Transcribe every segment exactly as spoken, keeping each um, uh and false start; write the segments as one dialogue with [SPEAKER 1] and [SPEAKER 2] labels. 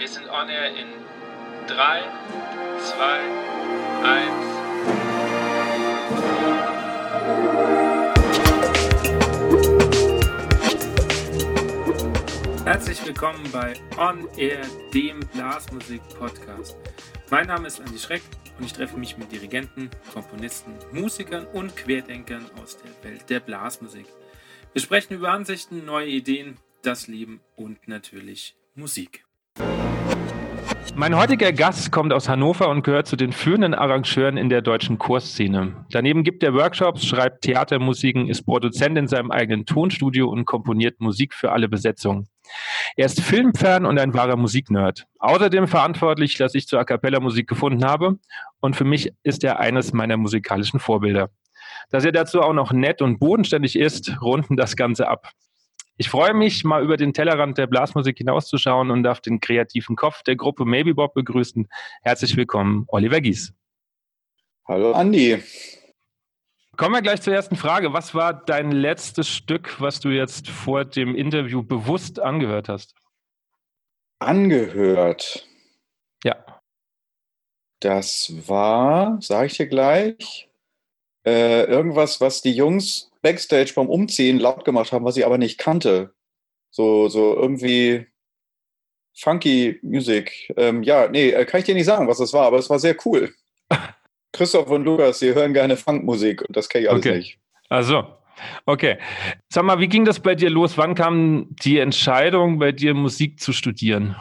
[SPEAKER 1] Wir sind on air in drei, zwei, eins. Herzlich willkommen bei On Air, dem Blasmusik-Podcast. Mein Name ist Andi Schreck und ich treffe mich mit Dirigenten, Komponisten, Musikern und Querdenkern aus der Welt der Blasmusik. Wir sprechen über Ansichten, neue Ideen, das Leben und natürlich Musik. Mein heutiger Gast kommt aus Hannover und gehört zu den führenden Arrangeuren in der deutschen Chorszene. Daneben gibt er Workshops, schreibt Theatermusiken, ist Produzent in seinem eigenen Tonstudio und komponiert Musik für alle Besetzungen. Er ist Filmfan und ein wahrer Musiknerd. Außerdem verantwortlich, dass ich zur A-cappella-Musik gefunden habe, und für mich ist er eines meiner musikalischen Vorbilder. Dass er dazu auch noch nett und bodenständig ist, runden das Ganze ab. Ich freue mich, mal über den Tellerrand der Blasmusik hinauszuschauen und darf den kreativen Kopf der Gruppe Maybe Bob begrüßen. Herzlich willkommen, Oliver Gies.
[SPEAKER 2] Hallo Andi.
[SPEAKER 1] Kommen wir gleich zur ersten Frage. Was war dein letztes Stück, was du jetzt vor dem Interview bewusst angehört hast?
[SPEAKER 2] Angehört?
[SPEAKER 1] Ja.
[SPEAKER 2] Das war, sage ich dir gleich, äh, irgendwas, was die Jungs Backstage beim Umziehen laut gemacht haben, was ich aber nicht kannte. So, so irgendwie funky Musik. Ähm, ja, nee, kann ich dir nicht sagen, was das war, aber es war sehr cool. Christoph und Lukas, die hören gerne Funkmusik und das kenne ich alles
[SPEAKER 1] okay.
[SPEAKER 2] nicht.
[SPEAKER 1] Ach so, okay. Sag mal, wie ging das bei dir los? Wann kam die Entscheidung, bei dir Musik zu studieren?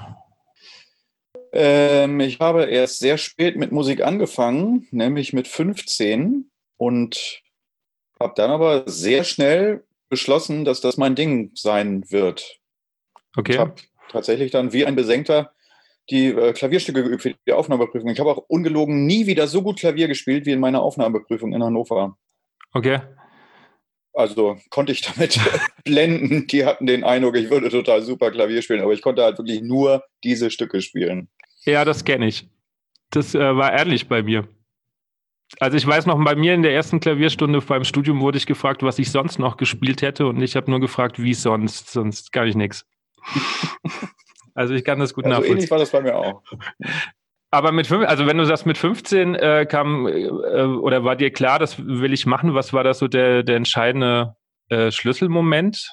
[SPEAKER 2] Ähm, ich habe erst sehr spät mit Musik angefangen, nämlich mit fünfzehn, und habe dann aber sehr schnell beschlossen, dass das mein Ding sein wird.
[SPEAKER 1] Okay.
[SPEAKER 2] Ich habe tatsächlich dann wie ein Besenkter die äh, Klavierstücke geübt für die Aufnahmeprüfung. Ich habe auch ungelogen nie wieder so gut Klavier gespielt wie in meiner Aufnahmeprüfung in Hannover.
[SPEAKER 1] Okay.
[SPEAKER 2] Also konnte ich damit blenden. Die hatten den Eindruck, ich würde total super Klavier spielen, aber ich konnte halt wirklich nur diese Stücke spielen.
[SPEAKER 1] Ja, das kenne ich. Das äh, war ehrlich bei mir. Also ich weiß noch, bei mir in der ersten Klavierstunde beim Studium wurde ich gefragt, was ich sonst noch gespielt hätte, und ich habe nur gefragt, wie sonst, sonst gar nicht nichts. Also ich kann das gut
[SPEAKER 2] also
[SPEAKER 1] nachvollziehen.
[SPEAKER 2] Ähnlich war das bei mir auch.
[SPEAKER 1] Aber mit fünf, also wenn du sagst, mit fünfzehn äh, kam äh, oder war dir klar, das will ich machen, was war das so der, der entscheidende äh, Schlüsselmoment?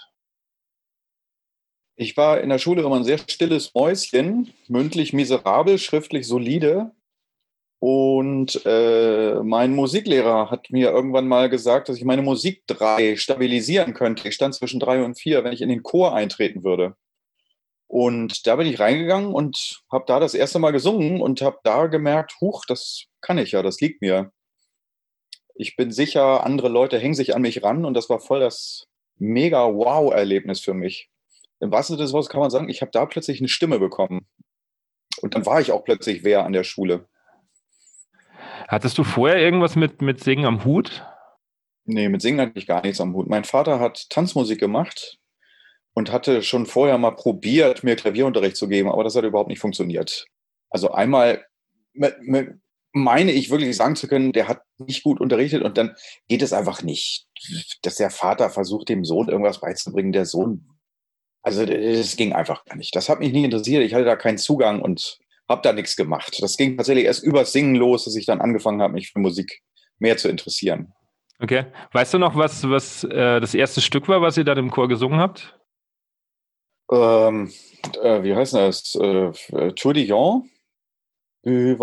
[SPEAKER 2] Ich war in der Schule immer ein sehr stilles Mäuschen, mündlich miserabel, schriftlich solide. Und äh, mein Musiklehrer hat mir irgendwann mal gesagt, dass ich meine Musik drei stabilisieren könnte. Ich stand zwischen drei und vier, wenn ich in den Chor eintreten würde. Und da bin ich reingegangen und habe da das erste Mal gesungen und habe da gemerkt, huch, das kann ich ja, das liegt mir. Ich bin sicher, andere Leute hängen sich an mich ran, und das war voll das mega Wow-Erlebnis für mich. Im wahrsten Sinne des Wortes kann man sagen, ich habe da plötzlich eine Stimme bekommen. Und dann war ich auch plötzlich wer an der Schule.
[SPEAKER 1] Hattest du vorher irgendwas mit, mit Singen am Hut?
[SPEAKER 2] Nee, mit Singen hatte ich gar nichts am Hut. Mein Vater hat Tanzmusik gemacht und hatte schon vorher mal probiert, mir Klavierunterricht zu geben, aber das hat überhaupt nicht funktioniert. Also einmal mit, mit, meine ich wirklich sagen zu können, der hat nicht gut unterrichtet, und dann geht es einfach nicht, dass der Vater versucht, dem Sohn irgendwas beizubringen. Der Sohn, also das ging einfach gar nicht. Das hat mich nie interessiert. Ich hatte da keinen Zugang und habe da nichts gemacht. Das ging tatsächlich erst übers Singen los, dass ich dann angefangen habe, mich für Musik mehr zu interessieren.
[SPEAKER 1] Okay. Weißt du noch, was, was äh, das erste Stück war, was ihr dann im Chor gesungen habt?
[SPEAKER 2] Ähm, äh, wie heißt das? Äh, Tour d'Ion? Ich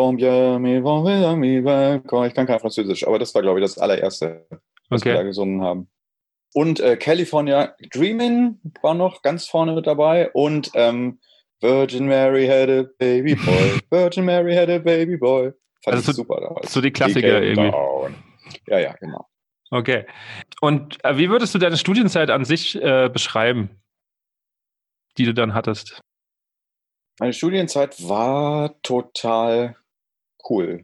[SPEAKER 2] kann kein Französisch, aber das war, glaube ich, das allererste, was
[SPEAKER 1] okay.
[SPEAKER 2] wir da gesungen haben. Und äh, California Dreamin' war noch ganz vorne mit dabei, und ähm, Virgin Mary had a baby boy. Virgin Mary had a baby boy. Fand
[SPEAKER 1] also
[SPEAKER 2] ich
[SPEAKER 1] so,
[SPEAKER 2] super damals.
[SPEAKER 1] So die Klassiker irgendwie.
[SPEAKER 2] Down. Ja, ja, genau.
[SPEAKER 1] Okay. Und äh, wie würdest du deine Studienzeit an sich äh, beschreiben, die du dann hattest?
[SPEAKER 2] Meine Studienzeit war total cool,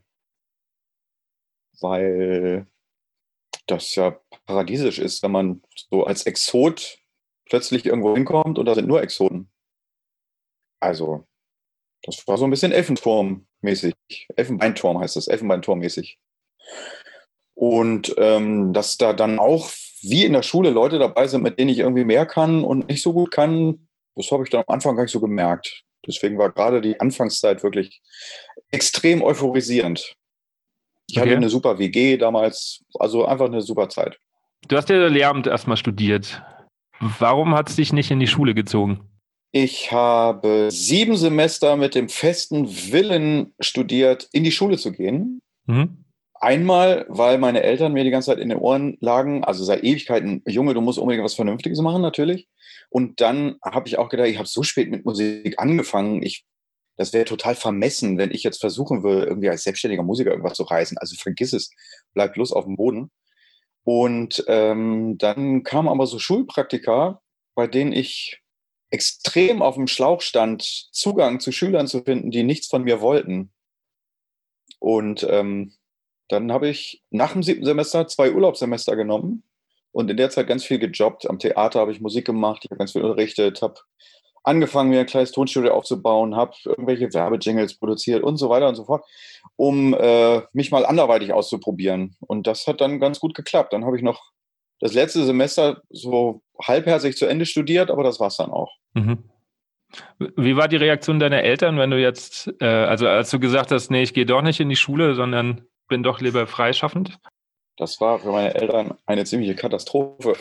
[SPEAKER 2] weil das ja paradiesisch ist, wenn man so als Exot plötzlich irgendwo hinkommt und da sind nur Exoten. Also, das war so ein bisschen Elfenturm-mäßig. Elfenbeinturm heißt das, Elfenbeinturm-mäßig. Und ähm, dass da dann auch, wie in der Schule, Leute dabei sind, mit denen ich irgendwie mehr kann und nicht so gut kann, das habe ich dann am Anfang gar nicht so gemerkt. Deswegen war gerade die Anfangszeit wirklich extrem euphorisierend. Ich
[SPEAKER 3] Okay.
[SPEAKER 2] hatte eine super W G damals, also einfach eine super Zeit.
[SPEAKER 3] Du hast ja Lehramt erstmal studiert. Warum hat es dich nicht in die Schule gezogen?
[SPEAKER 2] Ich habe sieben Semester mit dem festen Willen studiert, in die Schule zu gehen.
[SPEAKER 3] Mhm.
[SPEAKER 2] Einmal, weil meine Eltern mir die ganze Zeit in den Ohren lagen, also seit Ewigkeiten, Junge, du musst unbedingt was Vernünftiges machen, natürlich. Und dann habe ich auch gedacht, ich habe so spät mit Musik angefangen, ich, das wäre total vermessen, wenn ich jetzt versuchen würde, irgendwie als selbstständiger Musiker irgendwas zu reißen. Also vergiss es, bleib bloß auf dem Boden. Und ähm, dann kamen aber so Schulpraktika, bei denen ich extrem auf dem Schlauch stand, Zugang zu Schülern zu finden, die nichts von mir wollten. Und ähm, dann habe ich nach dem siebten Semester zwei Urlaubssemester genommen und in der Zeit ganz viel gejobbt. Am Theater habe ich Musik gemacht, ich habe ganz viel unterrichtet, habe angefangen, mir ein kleines Tonstudio aufzubauen, habe irgendwelche Werbejingles produziert und so weiter und so fort, um äh, mich mal anderweitig auszuprobieren. Und das hat dann ganz gut geklappt. Dann habe ich noch das letzte Semester so halbherzig zu Ende studiert, aber das war es dann auch.
[SPEAKER 3] Mhm. Wie war die Reaktion deiner Eltern, wenn du jetzt, äh, also als du gesagt hast, nee, ich gehe doch nicht in die Schule, sondern bin doch lieber freischaffend?
[SPEAKER 2] Das war für meine Eltern eine ziemliche Katastrophe.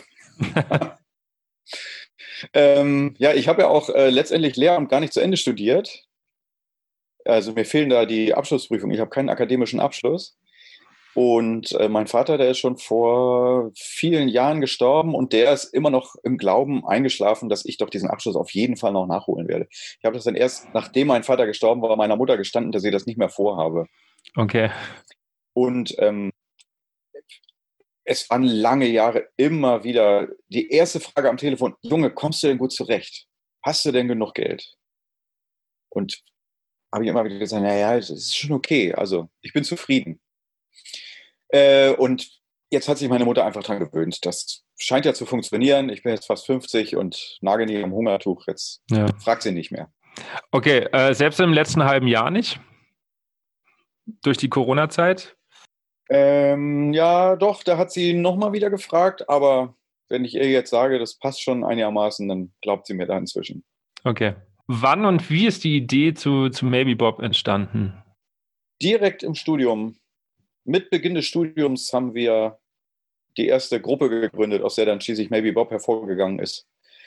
[SPEAKER 2] ähm, ja, ich habe ja auch äh, letztendlich Lehramt gar nicht zu Ende studiert. Also mir fehlen da die Abschlussprüfungen. Ich habe keinen akademischen Abschluss. Und äh, mein Vater, der ist schon vor vielen Jahren gestorben und der ist immer noch im Glauben eingeschlafen, dass ich doch diesen Abschluss auf jeden Fall noch nachholen werde. Ich habe das dann erst, nachdem mein Vater gestorben war, meiner Mutter gestanden, dass ich das nicht mehr vorhabe.
[SPEAKER 3] Okay.
[SPEAKER 2] Und ähm, es waren lange Jahre immer wieder die erste Frage am Telefon: Junge, kommst du denn gut zurecht? Hast du denn genug Geld? Und habe ich immer wieder gesagt, naja, es ist schon okay. Also ich bin zufrieden. Äh, und jetzt hat sich meine Mutter einfach dran gewöhnt. Das scheint ja zu funktionieren. Ich bin jetzt fast fünfzig und nage nie am Hungertuch. Jetzt
[SPEAKER 3] Ja.
[SPEAKER 2] fragt sie nicht mehr.
[SPEAKER 3] Okay, äh, selbst im letzten halben Jahr nicht? Durch die Corona-Zeit?
[SPEAKER 2] Ähm, ja, doch, da hat sie nochmal wieder gefragt. Aber wenn ich ihr jetzt sage, das passt schon einigermaßen, dann glaubt sie mir da inzwischen.
[SPEAKER 3] Okay. Wann und wie ist die Idee zu, zu Maybe Bob entstanden?
[SPEAKER 2] Direkt im Studium. Mit Beginn des Studiums haben wir die erste Gruppe gegründet, aus der dann schließlich Maybe Bob hervorgegangen ist.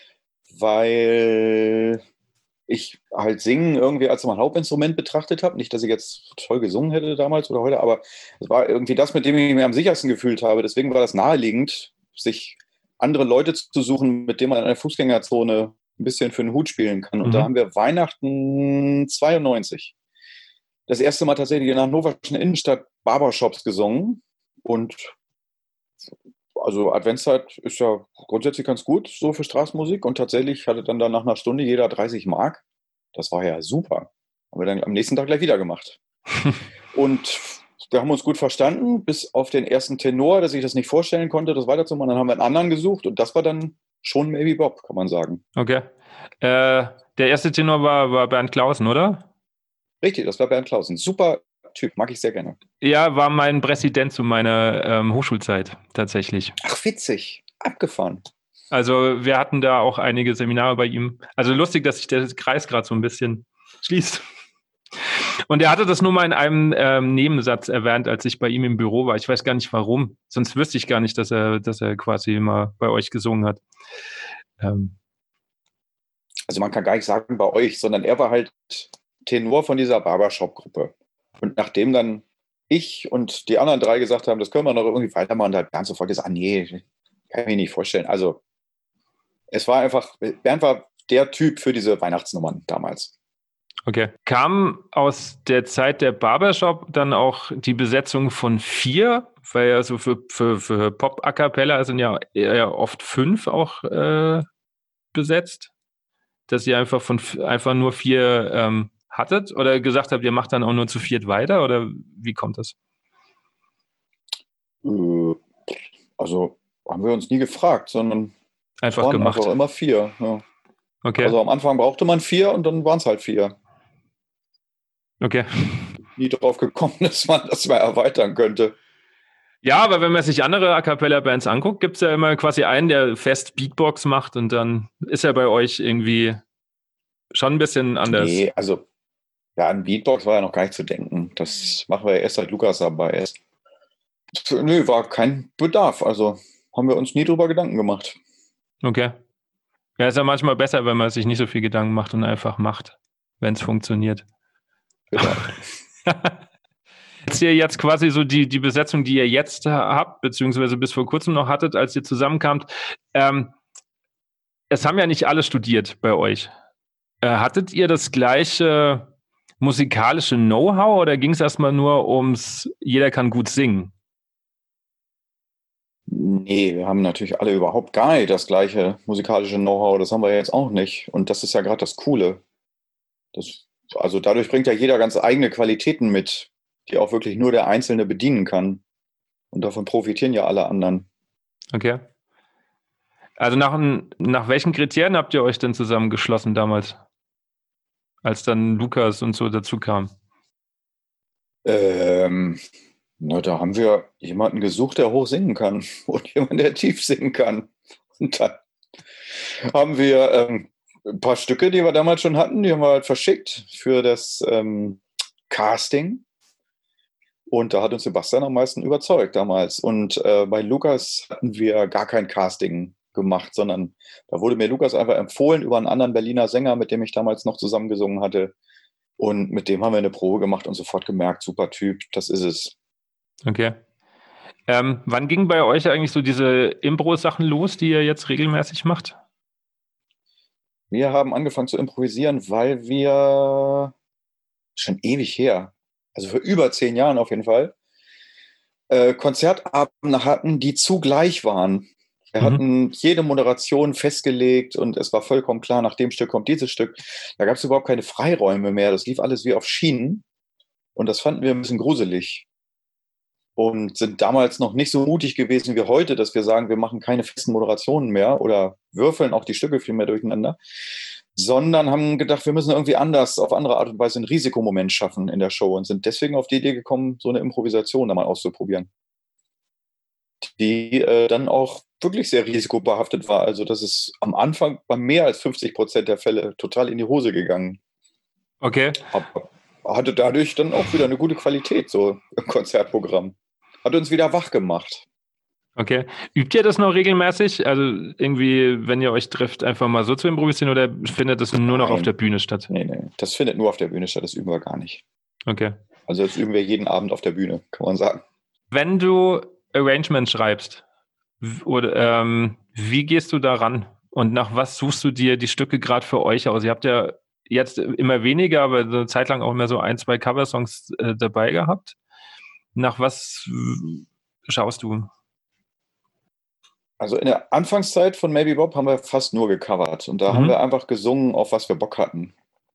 [SPEAKER 2] Weil ich halt Singen irgendwie als mein Hauptinstrument betrachtet habe. Nicht, dass ich jetzt toll gesungen hätte damals oder heute, aber es war irgendwie das, mit dem ich mich am sichersten gefühlt habe. Deswegen war das naheliegend, sich andere Leute zu suchen, mit denen man in einer Fußgängerzone ein bisschen für den Hut spielen kann. Und
[SPEAKER 3] Mhm.
[SPEAKER 2] da haben wir Weihnachten zweiundneunzig das erste Mal tatsächlich in der hannoverschen Innenstadt Barbershops gesungen. Und also Adventszeit ist ja grundsätzlich ganz gut so für Straßenmusik. Und tatsächlich hatte dann, dann nach einer Stunde jeder dreißig Mark. Das war ja super. Haben wir dann am nächsten Tag gleich wieder gemacht. Und wir haben uns gut verstanden, bis auf den ersten Tenor, dass ich das nicht vorstellen konnte, das weiterzumachen. Dann haben wir einen anderen gesucht und das war dann schon Maybe Bob, kann man sagen.
[SPEAKER 3] Okay. Äh, der erste Tenor war, war Bernd Clausen, oder?
[SPEAKER 2] Richtig, das war Bernd Clausen. Super Typ, mag ich sehr gerne.
[SPEAKER 3] Ja, war mein Präsident zu meiner ähm, Hochschulzeit tatsächlich.
[SPEAKER 2] Ach, witzig. Abgefahren.
[SPEAKER 3] Also wir hatten da auch einige Seminare bei ihm. Also lustig, dass sich der Kreis gerade so ein bisschen schließt. Und er hatte das nur mal in einem ähm, Nebensatz erwähnt, als ich bei ihm im Büro war. Ich weiß gar nicht warum. Sonst wüsste ich gar nicht, dass er, dass er quasi immer bei euch gesungen hat. Ähm.
[SPEAKER 2] Also man kann gar nicht sagen bei euch, sondern er war halt Tenor von dieser Barbershop-Gruppe. Und nachdem dann ich und die anderen drei gesagt haben, das können wir noch irgendwie weitermachen, da hat Bernd sofort gesagt, ah, nee, kann ich mir nicht vorstellen. Also es war einfach, Bernd war der Typ für diese Weihnachtsnummern damals.
[SPEAKER 3] Okay. Kam aus der Zeit der Barbershop dann auch die Besetzung von vier? Weil ja so für, für, für Pop-A Cappella sind ja eher oft fünf auch äh, besetzt. Dass ihr einfach von einfach nur vier ähm, hattet oder gesagt habt, ihr macht dann auch nur zu viert weiter oder wie kommt das?
[SPEAKER 2] Also haben wir uns nie gefragt, sondern
[SPEAKER 3] einfach
[SPEAKER 2] es waren
[SPEAKER 3] gemacht.
[SPEAKER 2] einfach immer vier. Ja.
[SPEAKER 3] Okay.
[SPEAKER 2] Also am Anfang brauchte man vier und dann waren es halt vier.
[SPEAKER 3] Okay.
[SPEAKER 2] Nie drauf gekommen, dass man das mal erweitern könnte.
[SPEAKER 3] Ja, aber wenn man sich andere A Cappella-Bands anguckt, gibt es ja immer quasi einen, der fest Beatbox macht und dann ist er bei euch irgendwie schon ein bisschen anders?
[SPEAKER 2] Nee, also ja, an Beatbox war ja noch gar nicht zu denken. Das machen wir ja erst, seit Lukas dabei ist. Nö, war kein Bedarf. Also haben wir uns nie drüber Gedanken gemacht.
[SPEAKER 3] Okay. Ja, ist ja manchmal besser, wenn man sich nicht so viel Gedanken macht und einfach macht, wenn es funktioniert.
[SPEAKER 2] Genau.
[SPEAKER 3] Ist ihr jetzt quasi so die, die Besetzung, die ihr jetzt habt, beziehungsweise bis vor kurzem noch hattet, als ihr zusammenkamt, ähm, es haben ja nicht alle studiert bei euch. Äh, hattet ihr das gleiche musikalische Know-how oder ging es erstmal nur ums, jeder kann gut singen?
[SPEAKER 2] Nee, wir haben natürlich alle überhaupt gar nicht das gleiche musikalische Know-how. Das haben wir jetzt auch nicht. Und das ist ja gerade das Coole. Das, also dadurch bringt ja jeder ganz eigene Qualitäten mit, die auch wirklich nur der Einzelne bedienen kann. Und davon profitieren ja alle anderen.
[SPEAKER 3] Okay. Also nach, nach welchen Kriterien habt ihr euch denn zusammengeschlossen damals, als dann Lukas und so dazu kam?
[SPEAKER 2] Ähm, na, da haben wir jemanden gesucht, der hoch singen kann und jemanden, der tief singen kann. Und dann haben wir ähm, ein paar Stücke, die wir damals schon hatten, die haben wir halt verschickt für das ähm, Casting. Und da hat uns Sebastian am meisten überzeugt damals. Und äh, bei Lukas hatten wir gar kein Casting gemacht, sondern da wurde mir Lukas einfach empfohlen über einen anderen Berliner Sänger, mit dem ich damals noch zusammengesungen hatte. Und mit dem haben wir eine Probe gemacht und sofort gemerkt, super Typ, das ist es.
[SPEAKER 3] Okay. Ähm, wann ging bei euch eigentlich so diese Impro-Sachen los, die ihr jetzt regelmäßig macht?
[SPEAKER 2] Wir haben angefangen zu improvisieren, weil wir schon ewig her, also vor über zehn Jahren auf jeden Fall, äh, Konzertabende hatten, die zugleich waren. Wir mhm. hatten jede Moderation festgelegt und es war vollkommen klar, nach dem Stück kommt dieses Stück. Da gab es überhaupt keine Freiräume mehr. Das lief alles wie auf Schienen und das fanden wir ein bisschen gruselig. Und sind damals noch nicht so mutig gewesen wie heute, dass wir sagen, wir machen keine festen Moderationen mehr oder würfeln auch die Stücke viel mehr durcheinander, sondern haben gedacht, wir müssen irgendwie anders, auf andere Art und Weise einen Risikomoment schaffen in der Show und sind deswegen auf die Idee gekommen, so eine Improvisation da mal auszuprobieren, die äh, dann auch wirklich sehr risikobehaftet war. Also das ist am Anfang bei mehr als fünfzig Prozent der Fälle total in die Hose gegangen.
[SPEAKER 3] Okay.
[SPEAKER 2] Aber hatte dadurch dann auch wieder eine gute Qualität so im Konzertprogramm. Hat uns wieder wach gemacht.
[SPEAKER 3] Okay. Übt ihr das noch regelmäßig? Also irgendwie, wenn ihr euch trifft, einfach mal so zu improvisieren oder findet das nur noch Nein. auf der Bühne statt?
[SPEAKER 2] Nee, nee, das findet nur auf der Bühne statt, das üben wir gar nicht.
[SPEAKER 3] Okay.
[SPEAKER 2] Also das üben wir jeden Abend auf der Bühne, kann man sagen.
[SPEAKER 3] Wenn du Arrangement schreibst, oder ähm, wie gehst du daran? Und nach was suchst du dir die Stücke gerade für euch aus? Ihr habt ja jetzt immer weniger, aber eine Zeit lang auch immer so ein, zwei Coversongs äh, dabei gehabt. Nach was schaust du?
[SPEAKER 2] Also in der Anfangszeit von Maybe Bob haben wir fast nur gecovert. Und da mhm. haben wir einfach gesungen, auf was wir Bock hatten.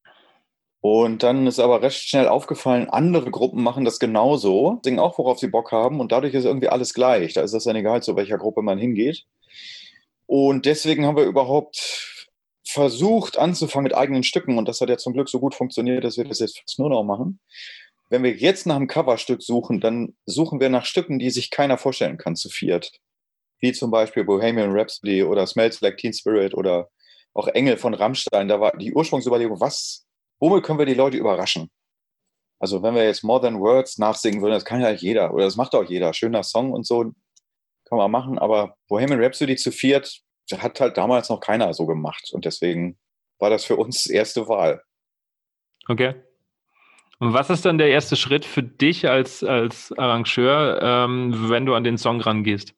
[SPEAKER 2] Und dann ist aber recht schnell aufgefallen, andere Gruppen machen das genauso, singen auch, worauf sie Bock haben. Und dadurch ist irgendwie alles gleich. Da ist es dann egal, zu welcher Gruppe man hingeht. Und deswegen haben wir überhaupt versucht anzufangen mit eigenen Stücken. Und das hat ja zum Glück so gut funktioniert, dass wir das jetzt fast nur noch machen. Wenn wir jetzt nach einem Coverstück suchen, dann suchen wir nach Stücken, die sich keiner vorstellen kann zu viert. Wie zum Beispiel Bohemian Rhapsody oder Smells Like Teen Spirit oder auch Engel von Rammstein. Da war die Ursprungsüberlegung, was, womit können wir die Leute überraschen? Also wenn wir jetzt More Than Words nachsingen würden, das kann ja jeder oder das macht auch jeder. Schöner Song und so kann man machen, aber Bohemian Rhapsody zu viert hat halt damals noch keiner so gemacht und deswegen war das für uns erste Wahl.
[SPEAKER 3] Okay. Und was ist dann der erste Schritt für dich als, als Arrangeur, ähm, wenn du an den Song rangehst?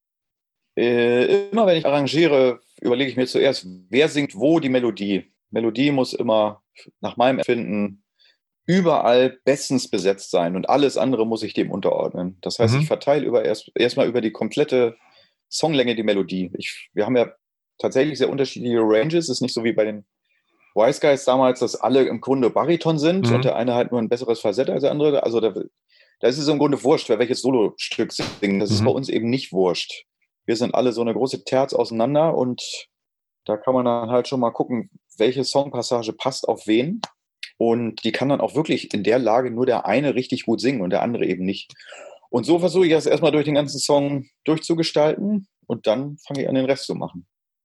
[SPEAKER 2] Äh, immer wenn ich arrangiere, überlege ich mir zuerst, wer singt wo die Melodie. Melodie muss immer nach meinem Empfinden überall bestens besetzt sein und alles andere muss ich dem unterordnen. Das heißt, mhm. ich verteile über erst erstmal über die komplette Songlänge die Melodie. Ich, wir haben ja tatsächlich sehr unterschiedliche Ranges. Es ist nicht so wie bei den Wise Guys damals, dass alle im Grunde Bariton sind mhm. und der eine halt nur ein besseres Falsett als der andere. Also da, da ist es im Grunde wurscht, wer welches Solostück singt. Das mhm. ist bei uns eben nicht wurscht. Wir sind alle so eine große Terz auseinander und da kann man dann halt schon mal gucken, welche Songpassage passt auf wen. Und die kann dann auch wirklich in der Lage nur der eine richtig gut singen und der andere eben nicht. Und so versuche ich das erstmal durch den ganzen Song durchzugestalten und dann fange ich an, den Rest zu machen.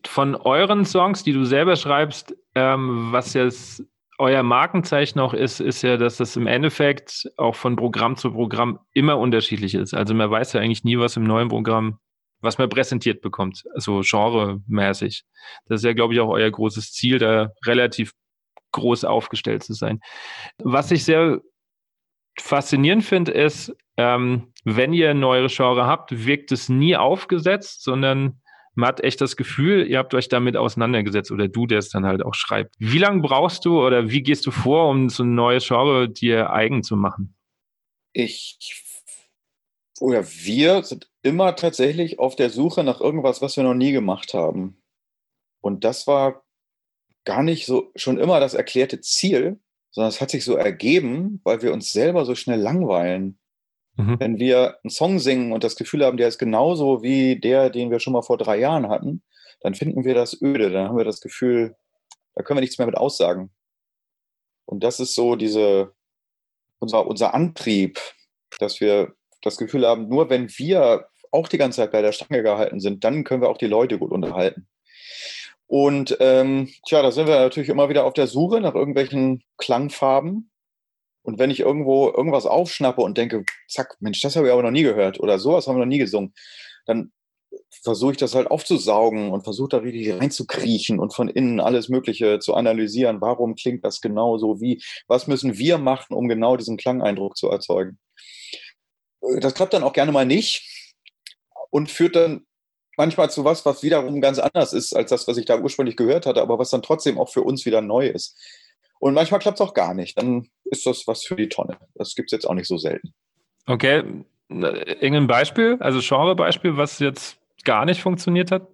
[SPEAKER 3] von euren Songs, die du selber schreibst, ähm, was jetzt euer Markenzeichen auch ist, ist ja, dass das im Endeffekt auch von Programm zu Programm immer unterschiedlich ist. Also man weiß ja eigentlich nie, was im neuen Programm, was man präsentiert bekommt, also genremäßig. Das ist ja, glaube ich, auch euer großes Ziel, da relativ groß aufgestellt zu sein. Was ich sehr faszinierend finde, ist, ähm, wenn ihr ein neues Genre habt, wirkt es nie aufgesetzt, sondern man hat echt das Gefühl, ihr habt euch damit auseinandergesetzt oder du, der es dann halt auch schreibt. Wie lange brauchst du oder wie gehst du vor, um so ein neues Genre dir eigen zu machen?
[SPEAKER 2] Ich oder wir sind immer tatsächlich auf der Suche nach irgendwas, was wir noch nie gemacht haben. Und das war gar nicht so schon immer das erklärte Ziel, sondern es hat sich so ergeben, weil wir uns selber so schnell langweilen. Mhm. Wenn wir einen Song singen und das Gefühl haben, der ist genauso wie der, den wir schon mal vor drei Jahren hatten, dann finden wir das öde. Dann haben wir das Gefühl, da können wir nichts mehr mit aussagen. Und das ist so diese, unser, unser Antrieb, dass wir das Gefühl haben, nur wenn wir auch die ganze Zeit bei der Stange gehalten sind, dann können wir auch die Leute gut unterhalten. Und ähm, tja, da sind wir natürlich immer wieder auf der Suche nach irgendwelchen Klangfarben. Und wenn ich irgendwo irgendwas aufschnappe und denke, zack, Mensch, das habe ich aber noch nie gehört oder sowas haben wir noch nie gesungen, dann versuche ich das halt aufzusaugen und versuche da richtig reinzukriechen und von innen alles Mögliche zu analysieren. Warum klingt das genau so? Wie? Was müssen wir machen, um genau diesen Klangeindruck zu erzeugen? Das klappt dann auch gerne mal nicht und führt dann manchmal zu was, was wiederum ganz anders ist als das, was ich da ursprünglich gehört hatte, aber was dann trotzdem auch für uns wieder neu ist. Und manchmal klappt es auch gar nicht. Dann ist das was für die Tonne. Das gibt es jetzt auch nicht so selten.
[SPEAKER 3] Okay. Irgendein Beispiel, also Genre-Beispiel, was jetzt gar nicht funktioniert hat?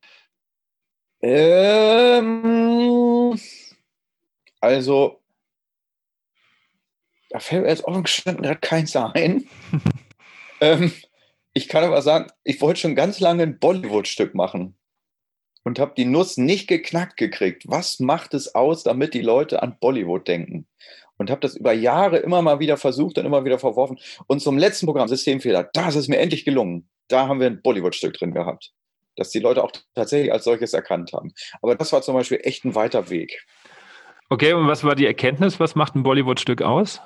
[SPEAKER 2] Ähm, also, da fällt mir jetzt offen gestanden gerade keins ein. ähm, ich kann aber sagen, ich wollte schon ganz lange ein Bollywood-Stück machen. Und habe die Nuss nicht geknackt gekriegt. Was macht es aus, damit die Leute an Bollywood denken? Und habe das über Jahre immer mal wieder versucht und immer wieder verworfen. Und zum letzten Programm, Systemfehler, da ist es mir endlich gelungen. Da haben wir ein Bollywood-Stück drin gehabt, das die Leute auch tatsächlich als solches erkannt haben. Aber das war zum Beispiel echt ein weiter Weg.
[SPEAKER 3] Okay, und was war die Erkenntnis? Was macht ein Bollywood-Stück aus?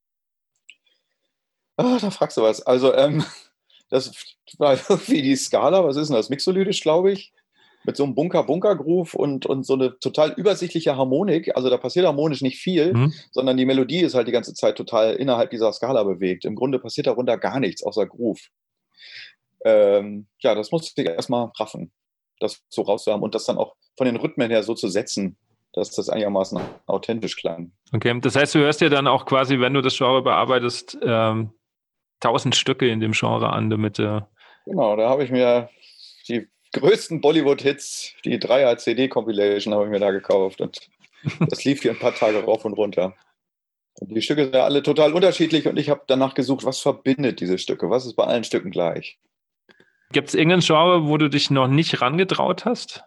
[SPEAKER 2] Ah, da fragst du was. Also, ähm, das war irgendwie die Skala. Was ist denn das? Mixolydisch, glaube ich. Mit so einem Bunker-Bunker-Groove und, und so eine total übersichtliche Harmonik. Also da passiert harmonisch nicht viel, mhm. sondern die Melodie ist halt die ganze Zeit total innerhalb dieser Skala bewegt. Im Grunde passiert darunter gar nichts, außer Groove. Ähm, ja, das musste ich erstmal raffen, das so rauszuhaben und das dann auch von den Rhythmen her so zu setzen, dass das einigermaßen authentisch klang.
[SPEAKER 3] Okay, das heißt, du hörst dir dann auch quasi, wenn du das Genre bearbeitest, ähm, tausend Stücke in dem Genre an, damit äh
[SPEAKER 2] Genau, da habe ich mir die größten Bollywood-Hits, die Dreier-C D-Compilation habe ich mir da gekauft und das lief hier ein paar Tage rauf und runter. Und die Stücke sind ja alle total unterschiedlich und ich habe danach gesucht, was verbindet diese Stücke? Was ist bei allen Stücken gleich?
[SPEAKER 3] Gibt es irgendein Genre, wo du dich noch nicht rangetraut hast?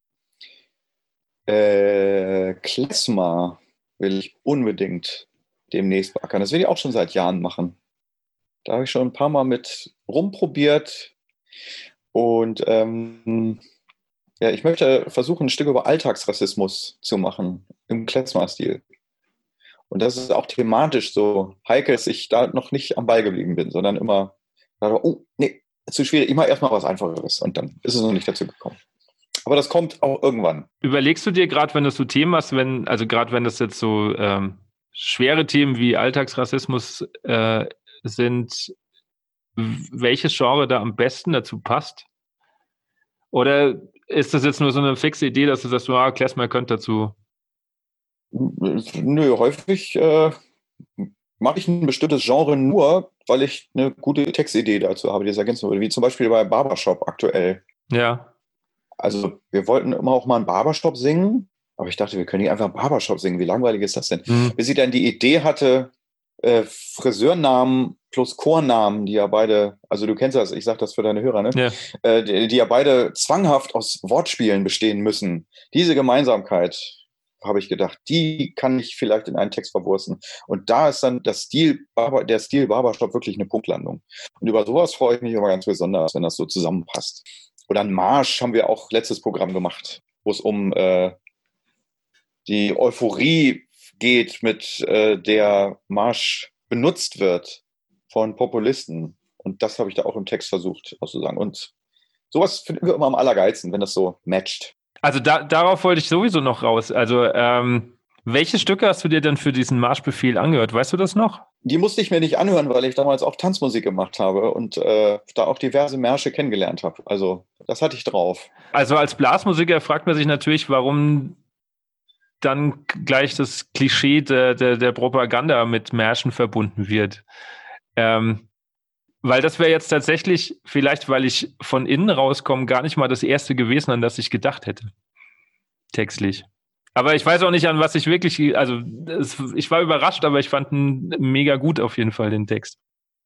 [SPEAKER 2] Äh, Klezmer will ich unbedingt demnächst beackern. Das will ich auch schon seit Jahren machen. Da habe ich schon ein paar Mal mit rumprobiert. Und ähm, ja, ich möchte versuchen, ein Stück über Alltagsrassismus zu machen, im Klezmer-Stil. Und das ist auch thematisch so heikel, dass ich da noch nicht am Ball geblieben bin, sondern immer, oh, nee, zu schwierig, ich mache erstmal was Einfacheres. Und dann ist es noch nicht dazu gekommen. Aber das kommt auch irgendwann.
[SPEAKER 3] Überlegst du dir gerade, wenn du so Themen hast, wenn, also gerade wenn das jetzt so ähm, schwere Themen wie Alltagsrassismus äh, sind, welches Genre da am besten dazu passt? Oder ist das jetzt nur so eine fixe Idee, dass du sagst, ah, Klezmer könnte dazu?
[SPEAKER 2] Nö, häufig äh, mache ich ein bestimmtes Genre nur, weil ich eine gute Textidee dazu habe, die das ergänzen würde. Wie zum Beispiel bei Barbershop aktuell.
[SPEAKER 3] Ja.
[SPEAKER 2] Also wir wollten immer auch mal einen Barbershop singen, aber ich dachte, wir können nicht einfach einen Barbershop singen. Wie langweilig ist das denn? Mhm. Bis ich dann die Idee hatte, äh, Friseurnamen plus Chornamen, die ja beide, also du kennst das, ich sag das für deine Hörer, ne? Ja. Äh, die, die ja beide zwanghaft aus Wortspielen bestehen müssen. Diese Gemeinsamkeit, habe ich gedacht, die kann ich vielleicht in einen Text verwursten. Und da ist dann das Stil, der Stil Barbershop wirklich eine Punktlandung. Und über sowas freue ich mich immer ganz besonders, wenn das so zusammenpasst. Oder ein Marsch haben wir auch letztes Programm gemacht, wo es um äh, die Euphorie geht, mit äh, der Marsch benutzt wird von Populisten. Und das habe ich da auch im Text versucht auszusagen. Und sowas finden wir immer am allergeilsten, wenn das so matcht.
[SPEAKER 3] Also da, darauf wollte ich sowieso noch raus. Also ähm, welche Stücke hast du dir denn für diesen Marschbefehl angehört? Weißt du das noch?
[SPEAKER 2] Die musste ich mir nicht anhören, weil ich damals auch Tanzmusik gemacht habe und äh, da auch diverse Märsche kennengelernt habe. Also das hatte ich drauf.
[SPEAKER 3] Also als Blasmusiker fragt man sich natürlich, warum dann gleich das Klischee der, der, der Propaganda mit Märschen verbunden wird. Ähm, weil das wäre jetzt tatsächlich, vielleicht weil ich von innen rauskomme, gar nicht mal das erste gewesen, an das ich gedacht hätte. Textlich. Aber ich weiß auch nicht, an was ich wirklich, also es, ich war überrascht, aber ich fand ihn mega gut auf jeden Fall, den Text.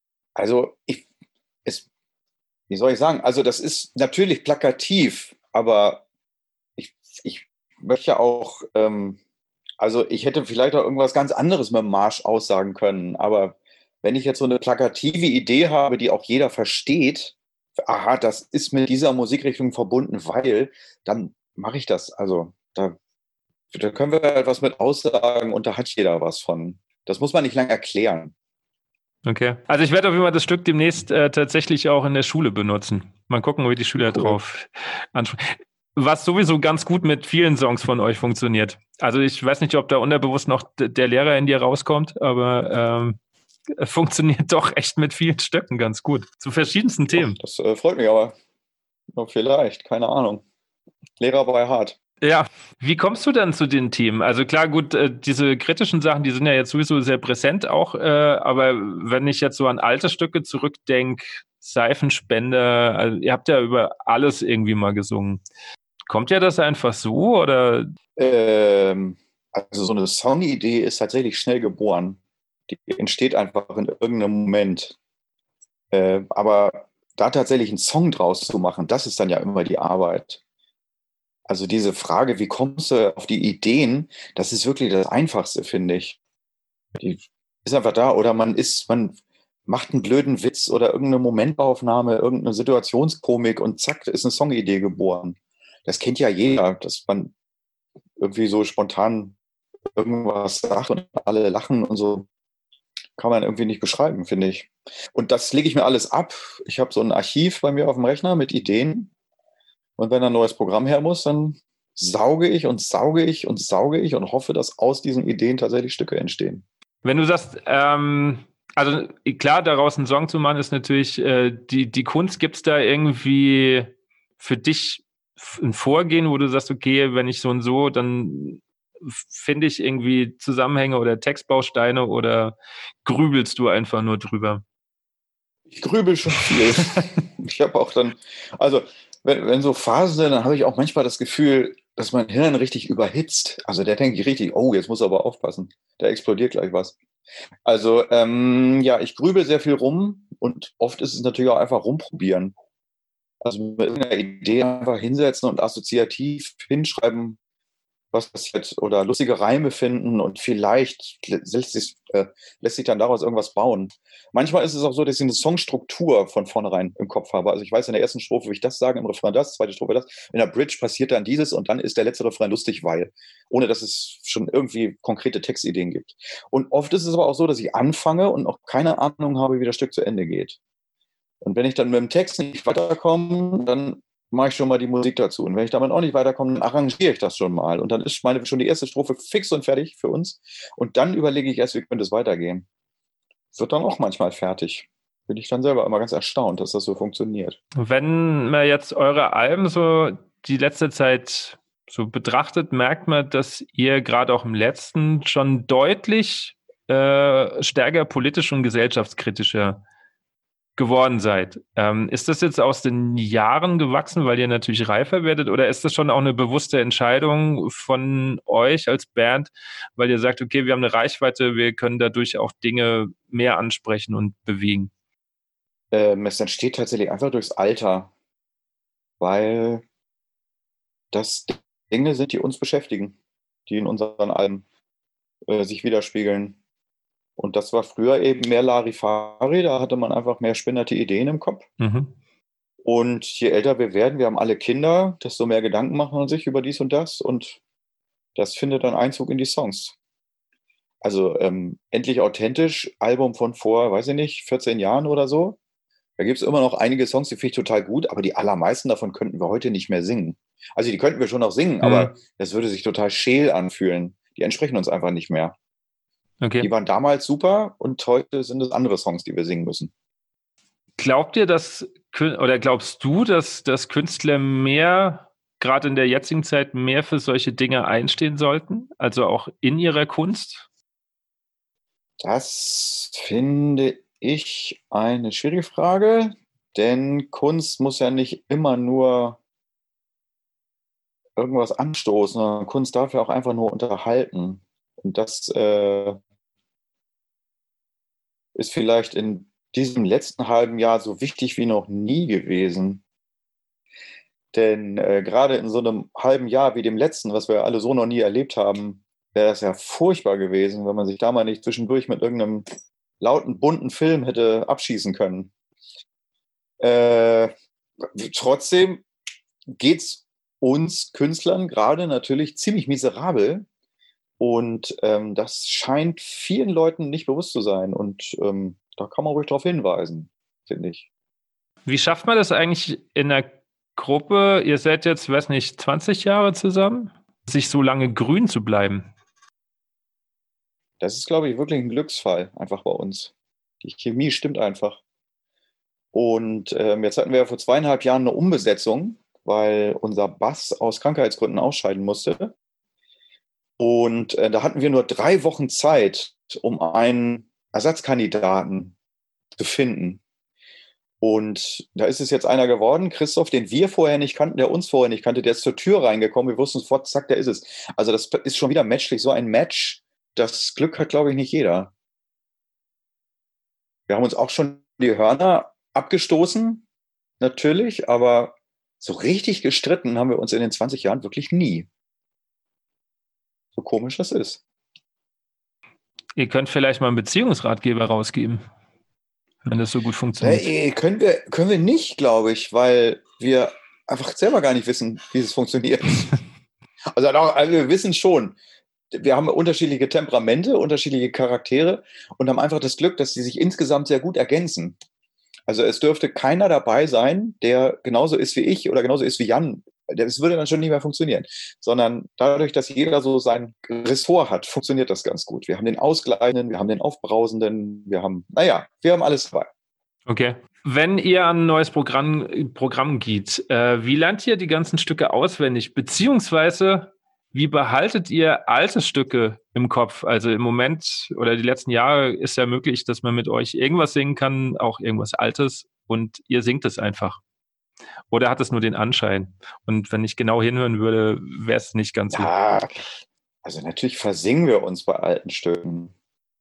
[SPEAKER 2] Also ich, es, wie soll ich sagen, also das ist natürlich plakativ, aber ich, ich möchte auch, ähm, also ich hätte vielleicht auch irgendwas ganz anderes mit dem Marsch aussagen können, aber wenn ich jetzt so eine plakative Idee habe, die auch jeder versteht, aha, das ist mit dieser Musikrichtung verbunden, weil, dann mache ich das. Also da Da können wir etwas mit aussagen und da hat jeder was von. Das muss man nicht lange erklären.
[SPEAKER 3] Okay. Also ich werde auf jeden Fall das Stück demnächst äh, tatsächlich auch in der Schule benutzen. Mal gucken, wie die Schüler cool. drauf ansprechen. Was sowieso ganz gut mit vielen Songs von euch funktioniert. Also ich weiß nicht, ob da unterbewusst noch d- der Lehrer in dir rauskommt, aber ähm, funktioniert doch echt mit vielen Stöcken ganz gut. Zu verschiedensten Themen.
[SPEAKER 2] Ach, das äh, freut mich aber. Vielleicht, keine Ahnung. Lehrer bei hart.
[SPEAKER 3] Ja, wie kommst du dann zu den Themen? Also klar, gut, äh, diese kritischen Sachen, die sind ja jetzt sowieso sehr präsent auch, äh, aber wenn ich jetzt so an alte Stücke zurückdenke, Seifenspender, also ihr habt ja über alles irgendwie mal gesungen. Kommt ja das einfach so oder?
[SPEAKER 2] Ähm, also so eine Songidee ist tatsächlich schnell geboren. Die entsteht einfach in irgendeinem Moment. Äh, aber da tatsächlich einen Song draus zu machen, das ist dann ja immer die Arbeit. Also diese Frage, wie kommst du auf die Ideen, das ist wirklich das Einfachste, finde ich. Die ist einfach da. Oder man ist, man macht einen blöden Witz oder irgendeine Momentaufnahme, irgendeine Situationskomik und zack, ist eine Songidee geboren. Das kennt ja jeder, dass man irgendwie so spontan irgendwas sagt und alle lachen und so. Kann man irgendwie nicht beschreiben, finde ich. Und das lege ich mir alles ab. Ich habe so ein Archiv bei mir auf dem Rechner mit Ideen. Und wenn ein neues Programm her muss, dann sauge ich und sauge ich und sauge ich und hoffe, dass aus diesen Ideen tatsächlich Stücke entstehen.
[SPEAKER 3] Wenn du sagst, ähm, also klar, daraus einen Song zu machen, ist natürlich äh, die, die Kunst. Gibt es da irgendwie für dich ein Vorgehen, wo du sagst, okay, wenn ich so und so, dann finde ich irgendwie Zusammenhänge oder Textbausteine oder grübelst du einfach nur drüber?
[SPEAKER 2] Ich grübel schon viel. Ich habe auch dann, also wenn, wenn so Phasen sind, dann habe ich auch manchmal das Gefühl, dass mein Hirn richtig überhitzt. Also der denkt richtig, oh, jetzt muss er aber aufpassen. Da explodiert gleich was. Also ähm, ja, ich grübel sehr viel rum und oft ist es natürlich auch einfach rumprobieren. Also mit irgendeiner Idee einfach hinsetzen und assoziativ hinschreiben, was passiert oder lustige Reime finden und vielleicht lässt sich, äh, lässt sich dann daraus irgendwas bauen. Manchmal ist es auch so, dass ich eine Songstruktur von vornherein im Kopf habe. Also ich weiß in der ersten Strophe, will ich das sagen, im Refrain das, zweite Strophe das. In der Bridge passiert dann dieses und dann ist der letzte Refrain lustig, weil. Ohne dass es schon irgendwie konkrete Textideen gibt. Und oft ist es aber auch so, dass ich anfange und noch keine Ahnung habe, wie das Stück zu Ende geht. Und wenn ich dann mit dem Text nicht weiterkomme, dann mache ich schon mal die Musik dazu. Und wenn ich damit auch nicht weiterkomme, dann arrangiere ich das schon mal. Und dann ist meine schon die erste Strophe fix und fertig für uns. Und dann überlege ich erst, wie könnte es weitergehen. Wird dann auch manchmal fertig. Bin ich dann selber immer ganz erstaunt, dass das so funktioniert.
[SPEAKER 3] Wenn man jetzt eure Alben so die letzte Zeit so betrachtet, merkt man, dass ihr gerade auch im letzten schon deutlich äh, stärker politisch und gesellschaftskritischer geworden seid. Ähm, ist das jetzt aus den Jahren gewachsen, weil ihr natürlich reifer werdet, oder ist das schon auch eine bewusste Entscheidung von euch als Band, weil ihr sagt, okay, wir haben eine Reichweite, wir können dadurch auch Dinge mehr ansprechen und bewegen?
[SPEAKER 2] Ähm, es entsteht tatsächlich einfach durchs Alter, weil das Dinge sind, die uns beschäftigen, die in unseren Alben äh, sich widerspiegeln. Und das war früher eben mehr Larifari, da hatte man einfach mehr spinnerte Ideen im Kopf.
[SPEAKER 3] Mhm.
[SPEAKER 2] Und je älter wir werden, wir haben alle Kinder, desto mehr Gedanken machen wir sich über dies und das. Und das findet dann Einzug in die Songs. Also ähm, Endlich authentisch, Album von vor, weiß ich nicht, vierzehn Jahren oder so. Da gibt es immer noch einige Songs, die finde ich total gut, aber die allermeisten davon könnten wir heute nicht mehr singen. Also die könnten wir schon noch singen,
[SPEAKER 3] Mhm.
[SPEAKER 2] aber das würde sich total scheel anfühlen. Die entsprechen uns einfach nicht mehr.
[SPEAKER 3] Okay.
[SPEAKER 2] Die waren damals super und heute sind es andere Songs, die wir singen müssen.
[SPEAKER 3] Glaubt ihr, dass, oder glaubst du, dass, dass Künstler mehr, gerade in der jetzigen Zeit, mehr für solche Dinge einstehen sollten? Also auch in ihrer Kunst?
[SPEAKER 2] Das finde ich eine schwierige Frage, denn Kunst muss ja nicht immer nur irgendwas anstoßen, sondern Kunst darf ja auch einfach nur unterhalten. Und das äh, ist vielleicht in diesem letzten halben Jahr so wichtig wie noch nie gewesen. Denn äh, gerade in so einem halben Jahr wie dem letzten, was wir alle so noch nie erlebt haben, wäre das ja furchtbar gewesen, wenn man sich da mal nicht zwischendurch mit irgendeinem lauten, bunten Film hätte abschießen können. Äh, trotzdem geht es uns Künstlern gerade natürlich ziemlich miserabel. Und ähm, das scheint vielen Leuten nicht bewusst zu sein. Und ähm, da kann man ruhig darauf hinweisen, finde ich.
[SPEAKER 3] Wie schafft man das eigentlich in einer Gruppe? Ihr seid jetzt, weiß nicht, zwanzig Jahre zusammen, sich so lange grün zu bleiben?
[SPEAKER 2] Das ist, glaube ich, wirklich ein Glücksfall einfach bei uns. Die Chemie stimmt einfach. Und ähm, jetzt hatten wir ja vor zweieinhalb Jahren eine Umbesetzung, weil unser Bass aus Krankheitsgründen ausscheiden musste. Und äh, da hatten wir nur drei Wochen Zeit, um einen Ersatzkandidaten zu finden. Und da ist es jetzt einer geworden, Christoph, den wir vorher nicht kannten, der uns vorher nicht kannte, der ist zur Tür reingekommen, wir wussten sofort, zack, der ist es. Also das ist schon wieder matchlich, so ein Match, das Glück hat, glaube ich, nicht jeder. Wir haben uns auch schon die Hörner abgestoßen, natürlich, aber so richtig gestritten haben wir uns in den zwanzig Jahren wirklich nie. So komisch das ist.
[SPEAKER 3] Ihr könnt vielleicht mal einen Beziehungsratgeber rausgeben, wenn das so gut funktioniert.
[SPEAKER 2] Hey, können wir, können wir nicht, glaube ich, weil wir einfach selber gar nicht wissen, wie es funktioniert. Also, also wir wissen schon, wir haben unterschiedliche Temperamente, unterschiedliche Charaktere und haben einfach das Glück, dass sie sich insgesamt sehr gut ergänzen. Also es dürfte keiner dabei sein, der genauso ist wie ich oder genauso ist wie Jan. Das würde dann schon nicht mehr funktionieren. Sondern dadurch, dass jeder so sein Ressort hat, funktioniert das ganz gut. Wir haben den Ausgleichenden, wir haben den Aufbrausenden, wir haben, naja, wir haben alles dabei.
[SPEAKER 3] Okay. Wenn ihr an ein neues Programm, Programm geht, äh, wie lernt ihr die ganzen Stücke auswendig? Beziehungsweise, wie behaltet ihr alte Stücke im Kopf? Also im Moment oder die letzten Jahre ist ja möglich, dass man mit euch irgendwas singen kann, auch irgendwas Altes, und ihr singt es einfach. Oder hat es nur den Anschein? Und wenn ich genau hinhören würde, wäre es nicht ganz so.
[SPEAKER 2] Ja, also natürlich versingen wir uns bei alten Stücken.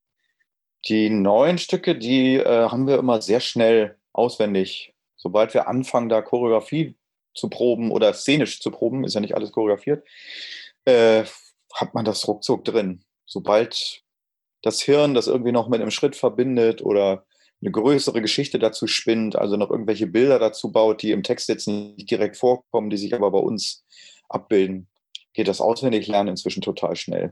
[SPEAKER 2] Die neuen Stücke, die äh, haben wir immer sehr schnell auswendig. Sobald wir anfangen, da Choreografie zu proben oder szenisch zu proben, ist ja nicht alles choreografiert, äh, hat man das ruckzuck drin. Sobald das Hirn das irgendwie noch mit einem Schritt verbindet oder eine größere Geschichte dazu spinnt, also noch irgendwelche Bilder dazu baut, die im Text jetzt nicht direkt vorkommen, die sich aber bei uns abbilden, geht das Auswendiglernen inzwischen total schnell.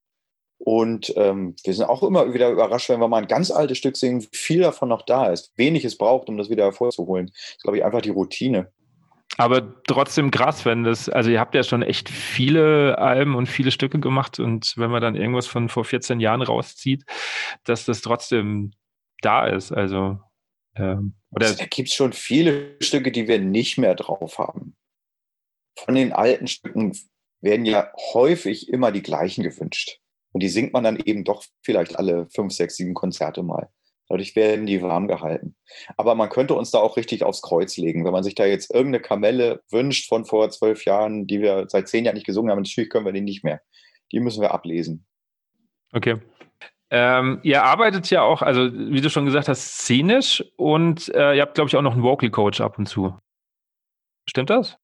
[SPEAKER 2] Und ähm, wir sind auch immer wieder überrascht, wenn wir mal ein ganz altes Stück singen, wie viel davon noch da ist, wenig es braucht, um das wieder hervorzuholen. Das ist, glaube ich, einfach die Routine.
[SPEAKER 3] Aber trotzdem krass, wenn das, also ihr habt ja schon echt viele Alben und viele Stücke gemacht, und wenn man dann irgendwas von vor vierzehn Jahren rauszieht, dass das trotzdem da ist. Also, ähm, oder
[SPEAKER 2] Also, da gibt es schon viele Stücke, die wir nicht mehr drauf haben. Von den alten Stücken werden ja häufig immer die gleichen gewünscht. Und die singt man dann eben doch vielleicht alle fünf, sechs, sieben Konzerte mal. Dadurch werden die warm gehalten. Aber man könnte uns da auch richtig aufs Kreuz legen. Wenn man sich da jetzt irgendeine Kamelle wünscht von vor zwölf Jahren, die wir seit zehn Jahren nicht gesungen haben, natürlich können wir die nicht mehr. Die müssen wir ablesen.
[SPEAKER 3] Okay. Ähm, ihr arbeitet ja auch, also wie du schon gesagt hast, szenisch, und äh, ihr habt, glaube ich, auch noch einen Vocal Coach ab und zu. Stimmt das?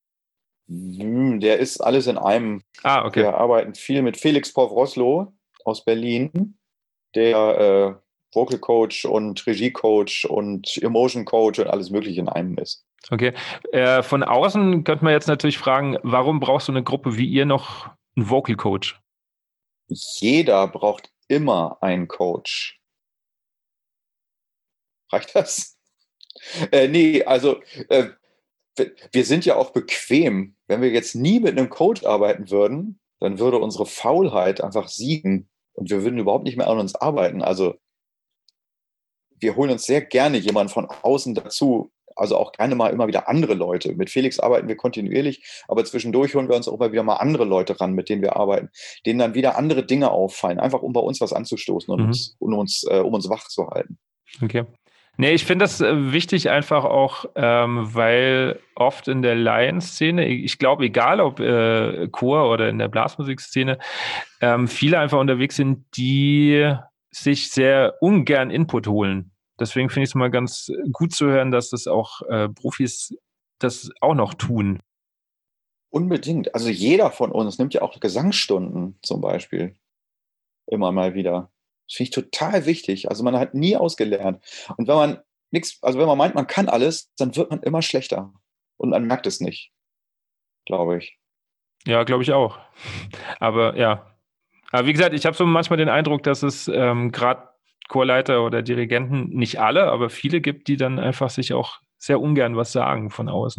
[SPEAKER 2] Der ist alles in einem.
[SPEAKER 3] Ah, okay.
[SPEAKER 2] Wir arbeiten viel mit Felix Pawroslow aus Berlin, der äh, Vocal Coach und Regie Coach und Emotion Coach und alles Mögliche in einem ist.
[SPEAKER 3] Okay. Äh, von außen könnte man jetzt natürlich fragen, warum brauchst du eine Gruppe wie ihr noch einen Vocal Coach?
[SPEAKER 2] Jeder braucht immer einen Coach. Reicht das? Äh, nee, also äh, wir sind ja auch bequem. Wenn wir jetzt nie mit einem Coach arbeiten würden, dann würde unsere Faulheit einfach siegen und wir würden überhaupt nicht mehr an uns arbeiten. Also wir holen uns sehr gerne jemanden von außen dazu, also auch gerne mal immer wieder andere Leute. Mit Felix arbeiten wir kontinuierlich, aber zwischendurch holen wir uns auch immer wieder mal andere Leute ran, mit denen wir arbeiten, denen dann wieder andere Dinge auffallen, einfach um bei uns was anzustoßen und
[SPEAKER 3] Mhm.
[SPEAKER 2] uns, um, uns, äh, um uns wach zu halten.
[SPEAKER 3] Okay. Nee, ich finde das äh, wichtig einfach auch, ähm, weil oft in der Laienszene, ich glaube, egal ob äh, Chor oder in der Blasmusikszene, ähm, viele einfach unterwegs sind, die sich sehr ungern Input holen. Deswegen finde ich es mal ganz gut zu hören, dass das auch äh, Profis das auch noch tun.
[SPEAKER 2] Unbedingt. Also jeder von uns nimmt ja auch Gesangsstunden zum Beispiel immer mal wieder. Das finde ich total wichtig. Also man hat nie ausgelernt. Und wenn man nichts, also wenn man meint, man kann alles, dann wird man immer schlechter. Und man merkt es nicht, glaube ich.
[SPEAKER 3] Ja, glaube ich auch. Aber ja. Aber wie gesagt, ich habe so manchmal den Eindruck, dass es ähm, gerade Chorleiter oder Dirigenten, nicht alle, aber viele gibt, die dann einfach sich auch sehr ungern was sagen von außen.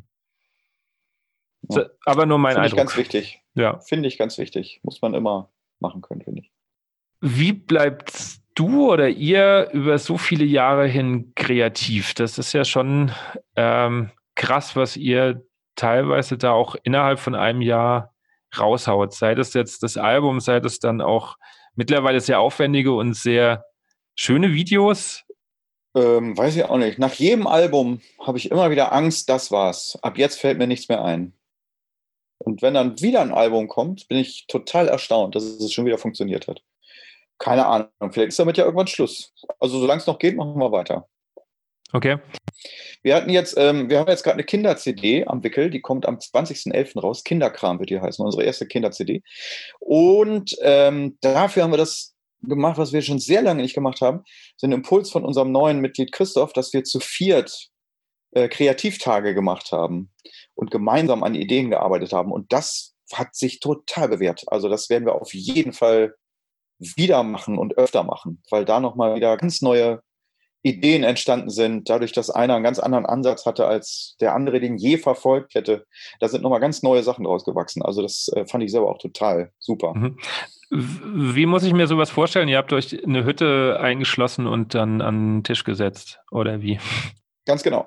[SPEAKER 2] Ja.
[SPEAKER 3] Aber nur mein
[SPEAKER 2] Finde ich
[SPEAKER 3] Eindruck.
[SPEAKER 2] ganz wichtig.
[SPEAKER 3] Ja.
[SPEAKER 2] Finde ich ganz wichtig. Muss man immer machen können, finde ich.
[SPEAKER 3] Wie bleibst du oder ihr über so viele Jahre hin kreativ? Das ist ja schon ähm, krass, was ihr teilweise da auch innerhalb von einem Jahr raushaut. Sei das jetzt das Album, sei das dann auch mittlerweile sehr aufwendige und sehr schöne Videos.
[SPEAKER 2] Ähm, weiß ich auch nicht. Nach jedem Album habe ich immer wieder Angst, das war's. Ab jetzt fällt mir nichts mehr ein. Und wenn dann wieder ein Album kommt, bin ich total erstaunt, dass es schon wieder funktioniert hat. Keine Ahnung, vielleicht ist damit ja irgendwann Schluss. Also solange es noch geht, machen wir weiter.
[SPEAKER 3] Okay.
[SPEAKER 2] Wir hatten jetzt, ähm, wir haben jetzt gerade eine Kinder-C D am Wickel, die kommt am zwanzigsten elften raus. Kinderkram wird die heißen, unsere erste Kinder-C D. Und ähm, dafür haben wir das gemacht, was wir schon sehr lange nicht gemacht haben. Das ist ein Impuls von unserem neuen Mitglied Christoph, dass wir zu viert äh, Kreativtage gemacht haben und gemeinsam an Ideen gearbeitet haben. Und das hat sich total bewährt. Also das werden wir auf jeden Fall wieder machen und öfter machen, weil da nochmal wieder ganz neue Ideen entstanden sind, dadurch, dass einer einen ganz anderen Ansatz hatte, als der andere den je verfolgt hätte. Da sind nochmal ganz neue Sachen draus gewachsen. Also das äh, fand ich selber auch total super.
[SPEAKER 3] Mhm. Wie muss ich mir sowas vorstellen? Ihr habt euch eine Hütte eingeschlossen und dann an den Tisch gesetzt, oder wie?
[SPEAKER 2] Ganz genau.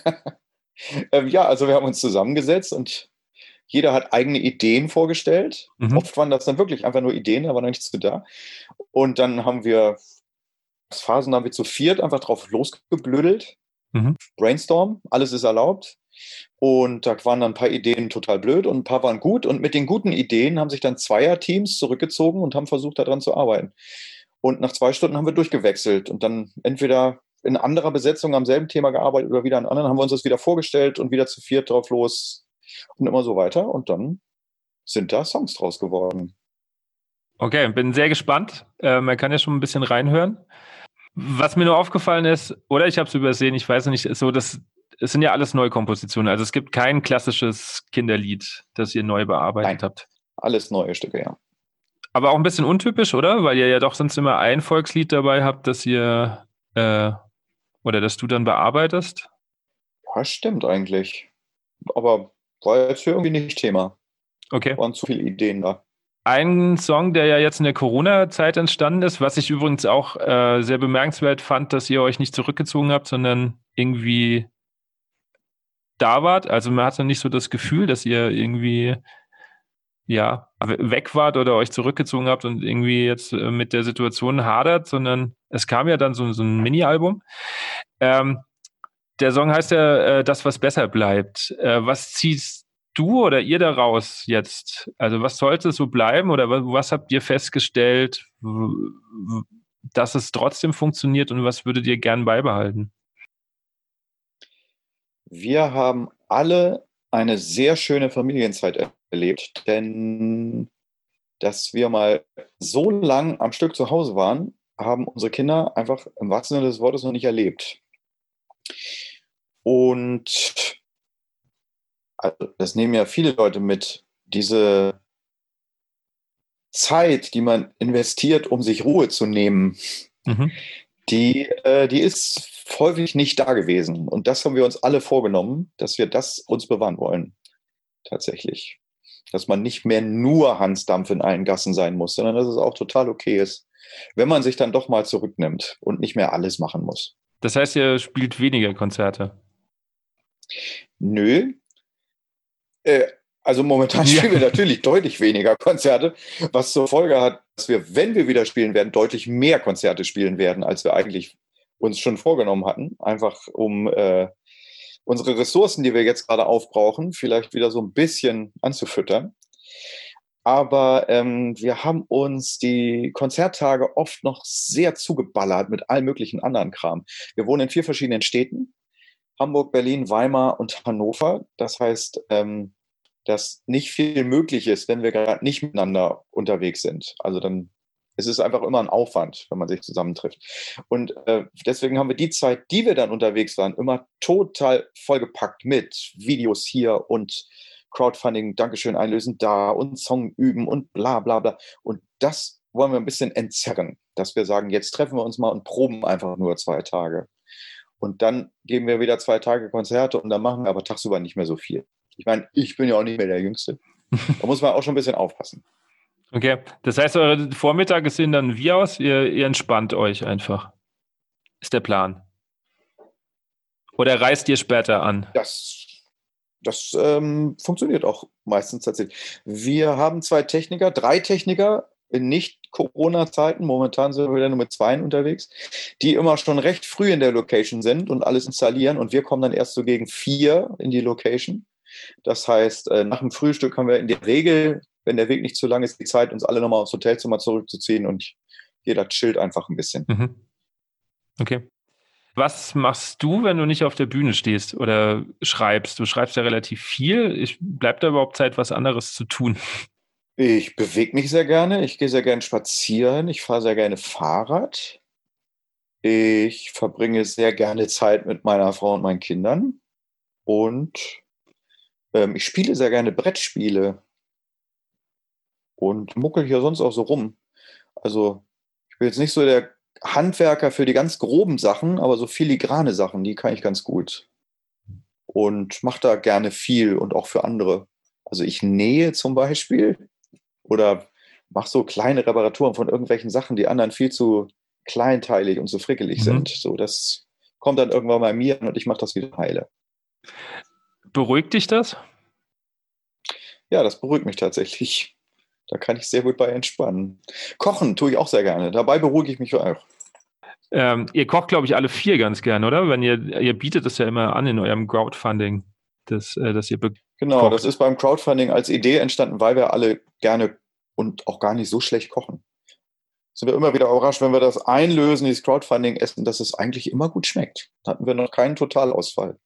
[SPEAKER 2] ähm, ja, also wir haben uns zusammengesetzt und jeder hat eigene Ideen vorgestellt. Mhm. Oft waren das dann wirklich einfach nur Ideen, da war noch nichts zu da. Und dann haben wir Phasen, haben wir zu viert einfach drauf losgeblödelt. Mhm. Brainstorm, alles ist erlaubt. Und da waren dann ein paar Ideen total blöd und ein paar waren gut. Und mit den guten Ideen haben sich dann Zweierteams zurückgezogen und haben versucht, daran zu arbeiten. Und nach zwei Stunden haben wir durchgewechselt und dann entweder in anderer Besetzung am selben Thema gearbeitet oder wieder an anderen, haben wir uns das wieder vorgestellt und wieder zu viert drauf los und immer so weiter. Und dann sind da Songs draus geworden.
[SPEAKER 3] Okay, bin sehr gespannt. Äh, man kann ja schon ein bisschen reinhören. Was mir nur aufgefallen ist, oder ich habe es übersehen, ich weiß nicht, ist so, dass es sind ja alles Neukompositionen. Also es gibt kein klassisches Kinderlied, das ihr neu bearbeitet
[SPEAKER 2] Nein,
[SPEAKER 3] habt.
[SPEAKER 2] Alles neue Stücke, ja.
[SPEAKER 3] Aber auch ein bisschen untypisch, oder? Weil ihr ja doch sonst immer ein Volkslied dabei habt, das ihr äh, oder das du dann bearbeitest.
[SPEAKER 2] Ja, stimmt eigentlich. Aber war jetzt hier irgendwie nicht Thema.
[SPEAKER 3] Okay.
[SPEAKER 2] Waren zu viele Ideen da.
[SPEAKER 3] Ein Song, der ja jetzt in der Corona-Zeit entstanden ist, was ich übrigens auch äh, sehr bemerkenswert fand, dass ihr euch nicht zurückgezogen habt, sondern irgendwie da wart. Also man hatte nicht so das Gefühl, dass ihr irgendwie ja weg wart oder euch zurückgezogen habt und irgendwie jetzt äh, mit der Situation hadert, sondern es kam ja dann so, so ein Mini-Album. Ähm, der Song heißt ja äh, Das, was besser bleibt. Äh, was ziehst du oder ihr daraus jetzt? Also was sollte so bleiben oder was, was habt ihr festgestellt, dass es trotzdem funktioniert und was würdet ihr gern beibehalten?
[SPEAKER 2] Wir haben alle eine sehr schöne Familienzeit erlebt, denn dass wir mal so lang am Stück zu Hause waren, haben unsere Kinder einfach im wahrsten Sinne des Wortes noch nicht erlebt. Und also das nehmen ja viele Leute mit, diese Zeit, die man investiert, um sich Ruhe zu nehmen, mhm. die, äh, die ist häufig nicht da gewesen. Und das haben wir uns alle vorgenommen, dass wir das uns bewahren wollen. Tatsächlich. Dass man nicht mehr nur Hansdampf in allen Gassen sein muss, sondern dass es auch total okay ist, wenn man sich dann doch mal zurücknimmt und nicht mehr alles machen muss.
[SPEAKER 3] Das heißt, ihr spielt weniger Konzerte?
[SPEAKER 2] Nö. Äh, also momentan ja. spielen wir natürlich deutlich weniger Konzerte, was zur Folge hat, dass wir, wenn wir wieder spielen werden, deutlich mehr Konzerte spielen werden, als wir eigentlich uns schon vorgenommen hatten. Einfach um äh, unsere Ressourcen, die wir jetzt gerade aufbrauchen, vielleicht wieder so ein bisschen anzufüttern. Aber ähm, wir haben uns die Konzerttage oft noch sehr zugeballert mit allem möglichen anderen Kram. Wir wohnen in vier verschiedenen Städten. Hamburg, Berlin, Weimar und Hannover. Das heißt, ähm, dass nicht viel möglich ist, wenn wir gerade nicht miteinander unterwegs sind. Also dann es ist einfach immer ein Aufwand, wenn man sich zusammentrifft. Und äh, deswegen haben wir die Zeit, die wir dann unterwegs waren, immer total vollgepackt mit Videos hier und Crowdfunding, Dankeschön einlösen da und Song üben und bla bla bla. Und das wollen wir ein bisschen entzerren, dass wir sagen, jetzt treffen wir uns mal und proben einfach nur zwei Tage. Und dann geben wir wieder zwei Tage Konzerte und dann machen wir aber tagsüber nicht mehr so viel. Ich meine, ich bin ja auch nicht mehr der Jüngste. Da muss man auch schon ein bisschen aufpassen.
[SPEAKER 3] Okay, das heißt, eure Vormittage sehen dann wie aus? Ihr, ihr entspannt euch einfach. Ist der Plan. Oder reist ihr später an?
[SPEAKER 2] Das Das ähm, funktioniert auch meistens tatsächlich. Wir haben zwei Techniker, drei Techniker in Nicht-Corona-Zeiten. Momentan sind wir wieder nur mit zweien unterwegs, die immer schon recht früh in der Location sind und alles installieren. Und wir kommen dann erst so gegen vier in die Location. Das heißt, äh, nach dem Frühstück haben wir in der Regel, wenn der Weg nicht zu lang ist, die Zeit, uns alle nochmal aufs Hotelzimmer zurückzuziehen und jeder chillt einfach ein bisschen.
[SPEAKER 3] Mhm. Okay. Was machst du, wenn du nicht auf der Bühne stehst oder schreibst? Du schreibst ja relativ viel. Ich, bleibt da überhaupt Zeit, was anderes zu tun?
[SPEAKER 2] Ich bewege mich sehr gerne. Ich gehe sehr gerne spazieren. Ich fahre sehr gerne Fahrrad. Ich verbringe sehr gerne Zeit mit meiner Frau und meinen Kindern. Und ähm, ich spiele sehr gerne Brettspiele. Und muckel hier sonst auch so rum. Also ich bin jetzt nicht so der Handwerker für die ganz groben Sachen, aber so filigrane Sachen, die kann ich ganz gut. Und mache da gerne viel und auch für andere. Also ich nähe zum Beispiel oder mache so kleine Reparaturen von irgendwelchen Sachen, die anderen viel zu kleinteilig und zu frickelig mhm. sind. So, das kommt dann irgendwann bei mir an und ich mache das wieder heile.
[SPEAKER 3] Beruhigt dich das?
[SPEAKER 2] Ja, das beruhigt mich tatsächlich. Da kann ich sehr gut bei entspannen. Kochen tue ich auch sehr gerne. Dabei beruhige ich mich auch.
[SPEAKER 3] Ähm, ihr kocht, glaube ich, alle vier ganz gerne, oder? Wenn ihr, ihr bietet das ja immer an in eurem Crowdfunding, dass, äh, dass ihr be-
[SPEAKER 2] Genau,
[SPEAKER 3] kocht.
[SPEAKER 2] Das ist beim Crowdfunding als Idee entstanden, weil wir alle gerne und auch gar nicht so schlecht kochen. Sind wir immer wieder überrascht, wenn wir das einlösen, dieses Crowdfunding essen, dass es eigentlich immer gut schmeckt. Da hatten wir noch keinen Totalausfall.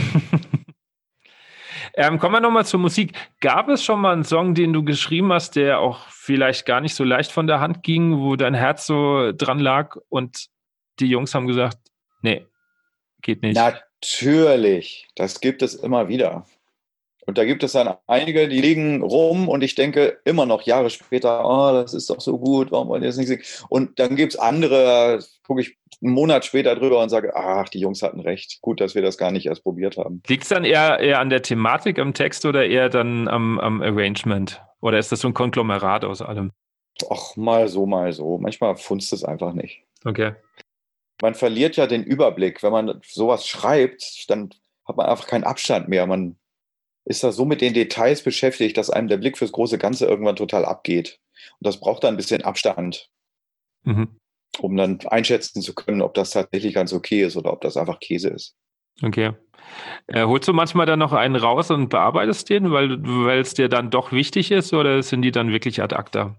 [SPEAKER 3] Ähm, kommen wir nochmal zur Musik. Gab es schon mal einen Song, den du geschrieben hast, der auch vielleicht gar nicht so leicht von der Hand ging, wo dein Herz so dran lag und die Jungs haben gesagt, nee, geht nicht?
[SPEAKER 2] Natürlich, das gibt es immer wieder. Und da gibt es dann einige, die liegen rum und ich denke immer noch Jahre später, oh, das ist doch so gut, warum wollen die das nicht singen? Und dann gibt es andere, gucke ich einen Monat später drüber und sage, ach, die Jungs hatten recht, gut, dass wir das gar nicht erst probiert haben.
[SPEAKER 3] Liegt es dann eher, eher an der Thematik am Text oder eher dann am, am Arrangement? Oder ist das so ein Konglomerat aus allem?
[SPEAKER 2] Ach, mal so, mal so. Manchmal funzt es einfach nicht.
[SPEAKER 3] Okay.
[SPEAKER 2] Man verliert ja den Überblick. Wenn man sowas schreibt, dann hat man einfach keinen Abstand mehr. Man ist da so mit den Details beschäftigt, dass einem der Blick fürs große Ganze irgendwann total abgeht. Und das braucht dann ein bisschen Abstand, mhm. um dann einschätzen zu können, ob das tatsächlich ganz okay ist oder ob das einfach Käse ist.
[SPEAKER 3] Okay. Äh, holst du manchmal dann noch einen raus und bearbeitest den, weil, weil es dir dann doch wichtig ist, oder sind die dann wirklich ad acta?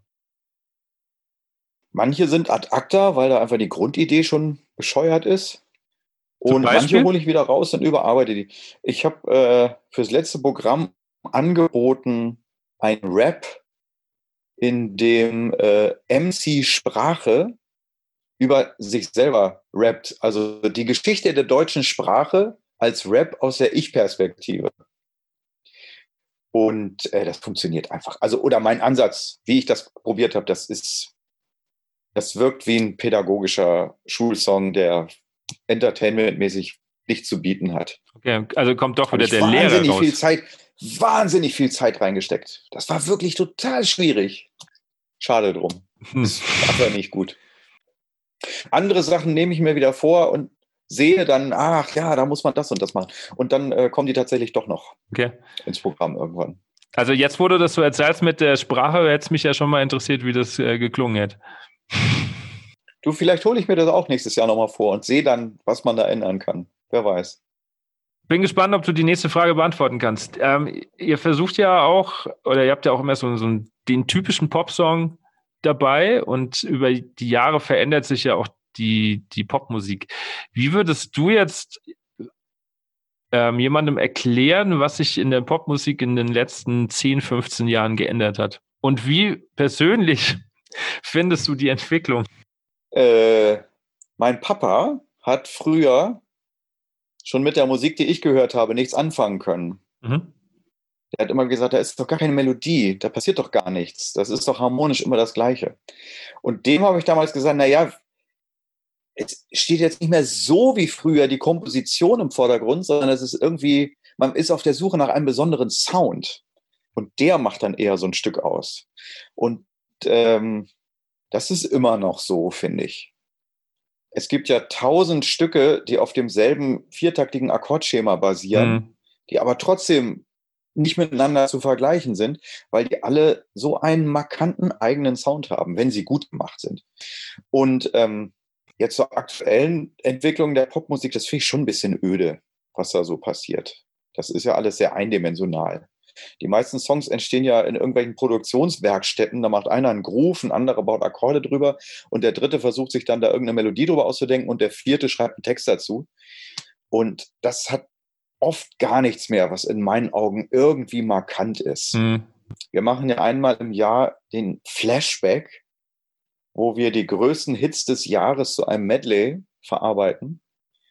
[SPEAKER 2] Manche sind ad acta, weil da einfach die Grundidee schon bescheuert ist. Und manche hole ich wieder raus und überarbeite die. Ich habe äh, fürs letzte Programm angeboten ein Rap, in dem äh, M C Sprache über sich selber rappt. Also die Geschichte der deutschen Sprache als Rap aus der Ich-Perspektive. Und äh, das funktioniert einfach. Also, oder mein Ansatz, wie ich das probiert habe, das ist, das wirkt wie ein pädagogischer Schulsong, der entertainmentmäßig nichts zu bieten hat.
[SPEAKER 3] Okay, also kommt doch wieder der
[SPEAKER 2] Lehrer
[SPEAKER 3] Lehrer raus.
[SPEAKER 2] Viel Zeit, wahnsinnig viel Zeit reingesteckt. Das war wirklich total schwierig. Schade drum.
[SPEAKER 3] Hm.
[SPEAKER 2] Das war aber nicht gut. Andere Sachen nehme ich mir wieder vor und sehe dann, ach ja, da muss man das und das machen. Und dann äh, kommen die tatsächlich doch noch
[SPEAKER 3] okay.
[SPEAKER 2] ins Programm irgendwann.
[SPEAKER 3] Also jetzt, wo du das so erzählst mit der Sprache, hätte es mich ja schon mal interessiert, wie das äh, geklungen hätte.
[SPEAKER 2] Du, vielleicht hole ich mir das auch nächstes Jahr nochmal vor und sehe dann, was man da ändern kann. Wer weiß.
[SPEAKER 3] Bin gespannt, ob du die nächste Frage beantworten kannst. Ähm, ihr versucht ja auch, oder ihr habt ja auch immer so, so einen, den typischen Popsong dabei und über die Jahre verändert sich ja auch die, die Popmusik. Wie würdest du jetzt ähm, jemandem erklären, was sich in der Popmusik in den letzten zehn, fünfzehn Jahren geändert hat? Und wie persönlich findest du die Entwicklung?
[SPEAKER 2] Äh, mein Papa hat früher schon mit der Musik, die ich gehört habe, nichts anfangen können. Mhm. Er hat immer gesagt, da ist doch gar keine Melodie, da passiert doch gar nichts. Das ist doch harmonisch immer das Gleiche. Und dem habe ich damals gesagt, naja, es steht jetzt nicht mehr so wie früher die Komposition im Vordergrund, sondern es ist irgendwie, man ist auf der Suche nach einem besonderen Sound. Und der macht dann eher so ein Stück aus. Und ähm, das ist immer noch so, finde ich. Es gibt ja tausend Stücke, die auf demselben viertaktigen Akkordschema basieren, mhm. die aber trotzdem nicht miteinander zu vergleichen sind, weil die alle so einen markanten eigenen Sound haben, wenn sie gut gemacht sind. Und ähm, jetzt zur aktuellen Entwicklung der Popmusik, das finde ich schon ein bisschen öde, was da so passiert. Das ist ja alles sehr eindimensional. Die meisten Songs entstehen ja in irgendwelchen Produktionswerkstätten, da macht einer einen Groove, ein anderer baut Akkorde drüber und der dritte versucht sich dann da irgendeine Melodie drüber auszudenken und der vierte schreibt einen Text dazu. Und das hat oft gar nichts mehr, was in meinen Augen irgendwie markant ist. Mhm. Wir machen ja einmal im Jahr den Flashback, wo wir die größten Hits des Jahres zu einem Medley verarbeiten.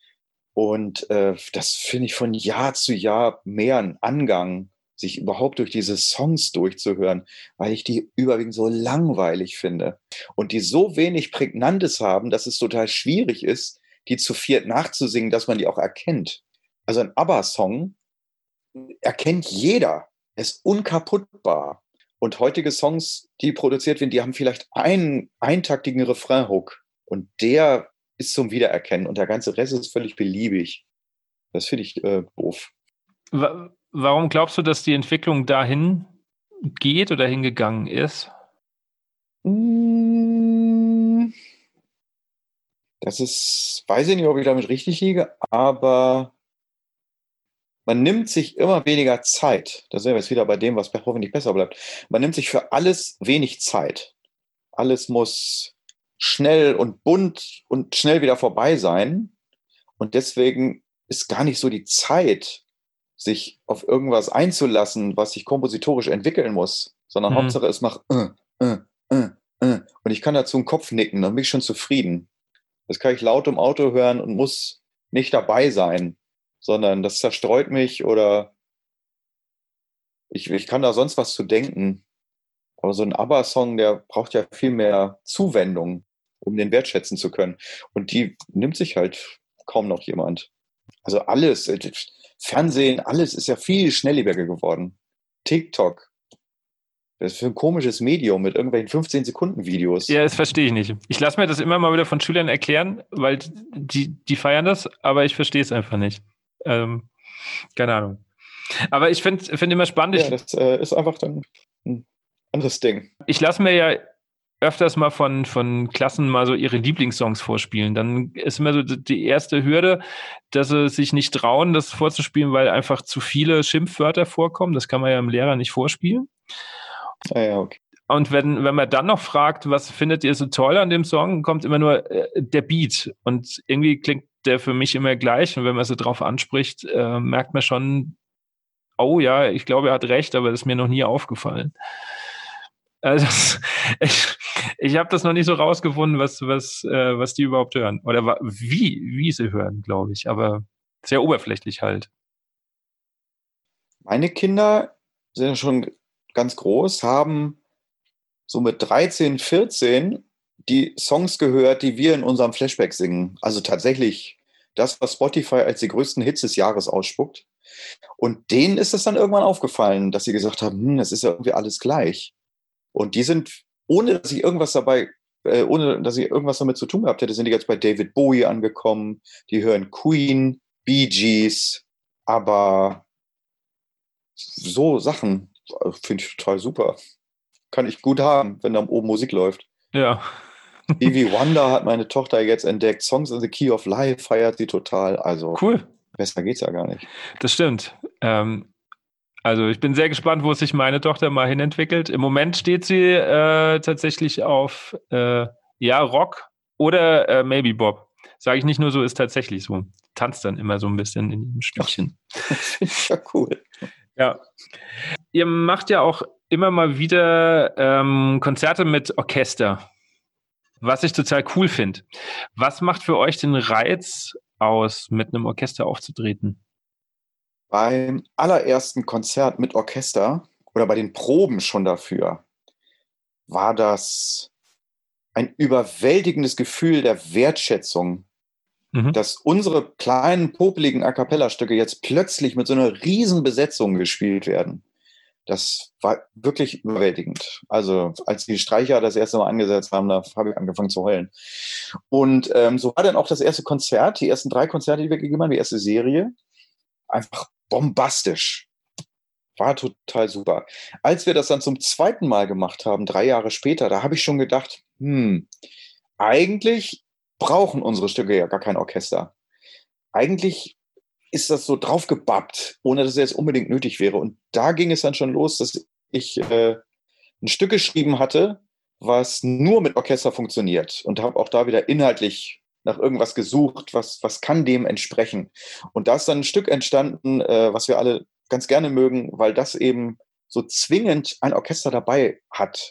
[SPEAKER 2] Und äh, das finde ich von Jahr zu Jahr mehr ein Angang, sich überhaupt durch diese Songs durchzuhören, weil ich die überwiegend so langweilig finde. Und die so wenig Prägnantes haben, dass es total schwierig ist, die zu viert nachzusingen, dass man die auch erkennt. Also ein ABBA-Song erkennt jeder. Er ist unkaputtbar. Und heutige Songs, die produziert werden, die haben vielleicht einen eintaktigen Refrain-Hook. Und der ist zum Wiedererkennen. Und der ganze Rest ist völlig beliebig. Das finde ich äh, doof.
[SPEAKER 3] Warum glaubst du, dass die Entwicklung dahin geht oder hingegangen ist?
[SPEAKER 2] Das ist, weiß ich nicht, ob ich damit richtig liege, aber man nimmt sich immer weniger Zeit. Da sind wir jetzt wieder bei dem, was hoffentlich besser bleibt. Man nimmt sich für alles wenig Zeit. Alles muss schnell und bunt und schnell wieder vorbei sein. Und deswegen ist gar nicht so die Zeit, sich auf irgendwas einzulassen, was sich kompositorisch entwickeln muss, sondern mhm. Hauptsache es macht äh, äh, äh, äh. Und ich kann dazu einen Kopf nicken, dann bin ich schon zufrieden. Das kann ich laut im Auto hören und muss nicht dabei sein, sondern das zerstreut mich oder ich, ich kann da sonst was zu denken. Aber so ein ABBA-Song, der braucht ja viel mehr Zuwendung, um den wertschätzen zu können. Und die nimmt sich halt kaum noch jemand. Also alles, Fernsehen, alles ist ja viel schnelllebiger geworden. TikTok. Das ist für ein komisches Medium mit irgendwelchen fünfzehn-Sekunden-Videos.
[SPEAKER 3] Ja, das verstehe ich nicht. Ich lasse mir das immer mal wieder von Schülern erklären, weil die, die feiern das, aber ich verstehe es einfach nicht. Ähm, keine Ahnung. Aber ich finde find immer spannend.
[SPEAKER 2] Ja, das äh, ist einfach dann ein anderes Ding.
[SPEAKER 3] Ich lasse mir ja öfters mal von, von Klassen mal so ihre Lieblingssongs vorspielen. Dann ist immer so die erste Hürde, dass sie sich nicht trauen, das vorzuspielen, weil einfach zu viele Schimpfwörter vorkommen. Das kann man ja im Lehrer nicht vorspielen.
[SPEAKER 2] Ah ja, okay.
[SPEAKER 3] Und wenn, wenn man dann noch fragt, was findet ihr so toll an dem Song, kommt immer nur äh, der Beat. Und irgendwie klingt der für mich immer gleich. Und wenn man so drauf anspricht, äh, merkt man schon, oh ja, ich glaube, er hat recht, aber das ist mir noch nie aufgefallen. Also ich, Ich habe das noch nicht so rausgefunden, was, was, äh, was die überhaupt hören. Oder wa- wie, wie sie hören, glaube ich. Aber sehr oberflächlich halt.
[SPEAKER 2] Meine Kinder sind ja schon ganz groß, haben so mit dreizehn, vierzehn die Songs gehört, die wir in unserem Flashback singen. Also tatsächlich das, was Spotify als die größten Hits des Jahres ausspuckt. Und denen ist es dann irgendwann aufgefallen, dass sie gesagt haben, hm, das ist ja irgendwie alles gleich. Und die sind, ohne dass ich irgendwas dabei, äh, ohne dass ich irgendwas damit zu tun gehabt hätte, sind die jetzt bei David Bowie angekommen. Die hören Queen, Bee Gees, aber so Sachen äh, finde ich total super. Kann ich gut haben, wenn da oben Musik läuft.
[SPEAKER 3] Ja.
[SPEAKER 2] Stevie Wonder hat meine Tochter jetzt entdeckt. Songs in the Key of Life feiert sie total. Also
[SPEAKER 3] Cool.
[SPEAKER 2] besser geht's ja gar nicht.
[SPEAKER 3] Das stimmt. Ähm, also ich bin sehr gespannt, wo sich meine Tochter mal hinentwickelt. Im Moment steht sie äh, tatsächlich auf äh, ja, Rock oder äh, Maybe Bob. Sage ich nicht nur so, ist tatsächlich so. Tanzt dann immer so ein bisschen in dem Stückchen.
[SPEAKER 2] Finde ich ja cool.
[SPEAKER 3] Ja. Ihr macht ja auch immer mal wieder ähm, Konzerte mit Orchester, was ich total cool finde. Was macht für euch den Reiz aus, mit einem Orchester aufzutreten?
[SPEAKER 2] Beim allerersten Konzert mit Orchester oder bei den Proben schon dafür war das ein überwältigendes Gefühl der Wertschätzung,
[SPEAKER 3] Mhm.
[SPEAKER 2] dass unsere kleinen, popeligen A-Cappella-Stücke jetzt plötzlich mit so einer riesen Besetzung gespielt werden. Das war wirklich überwältigend. Also als die Streicher das erste Mal angesetzt haben, da habe ich angefangen zu heulen. Und ähm, so war dann auch das erste Konzert, die ersten drei Konzerte, die wir gegeben haben, die erste Serie, einfach bombastisch. War total super. Als wir das dann zum zweiten Mal gemacht haben, drei Jahre später, da habe ich schon gedacht, hm, eigentlich brauchen unsere Stücke ja gar kein Orchester. Eigentlich ist das so draufgebappt, ohne dass es jetzt unbedingt nötig wäre. Und da ging es dann schon los, dass ich äh, ein Stück geschrieben hatte, was nur mit Orchester funktioniert. Und habe auch da wieder inhaltlich nach irgendwas gesucht, was, was kann dem entsprechen. Und da ist dann ein Stück entstanden, äh, was wir alle ganz gerne mögen, weil das eben so zwingend ein Orchester dabei hat.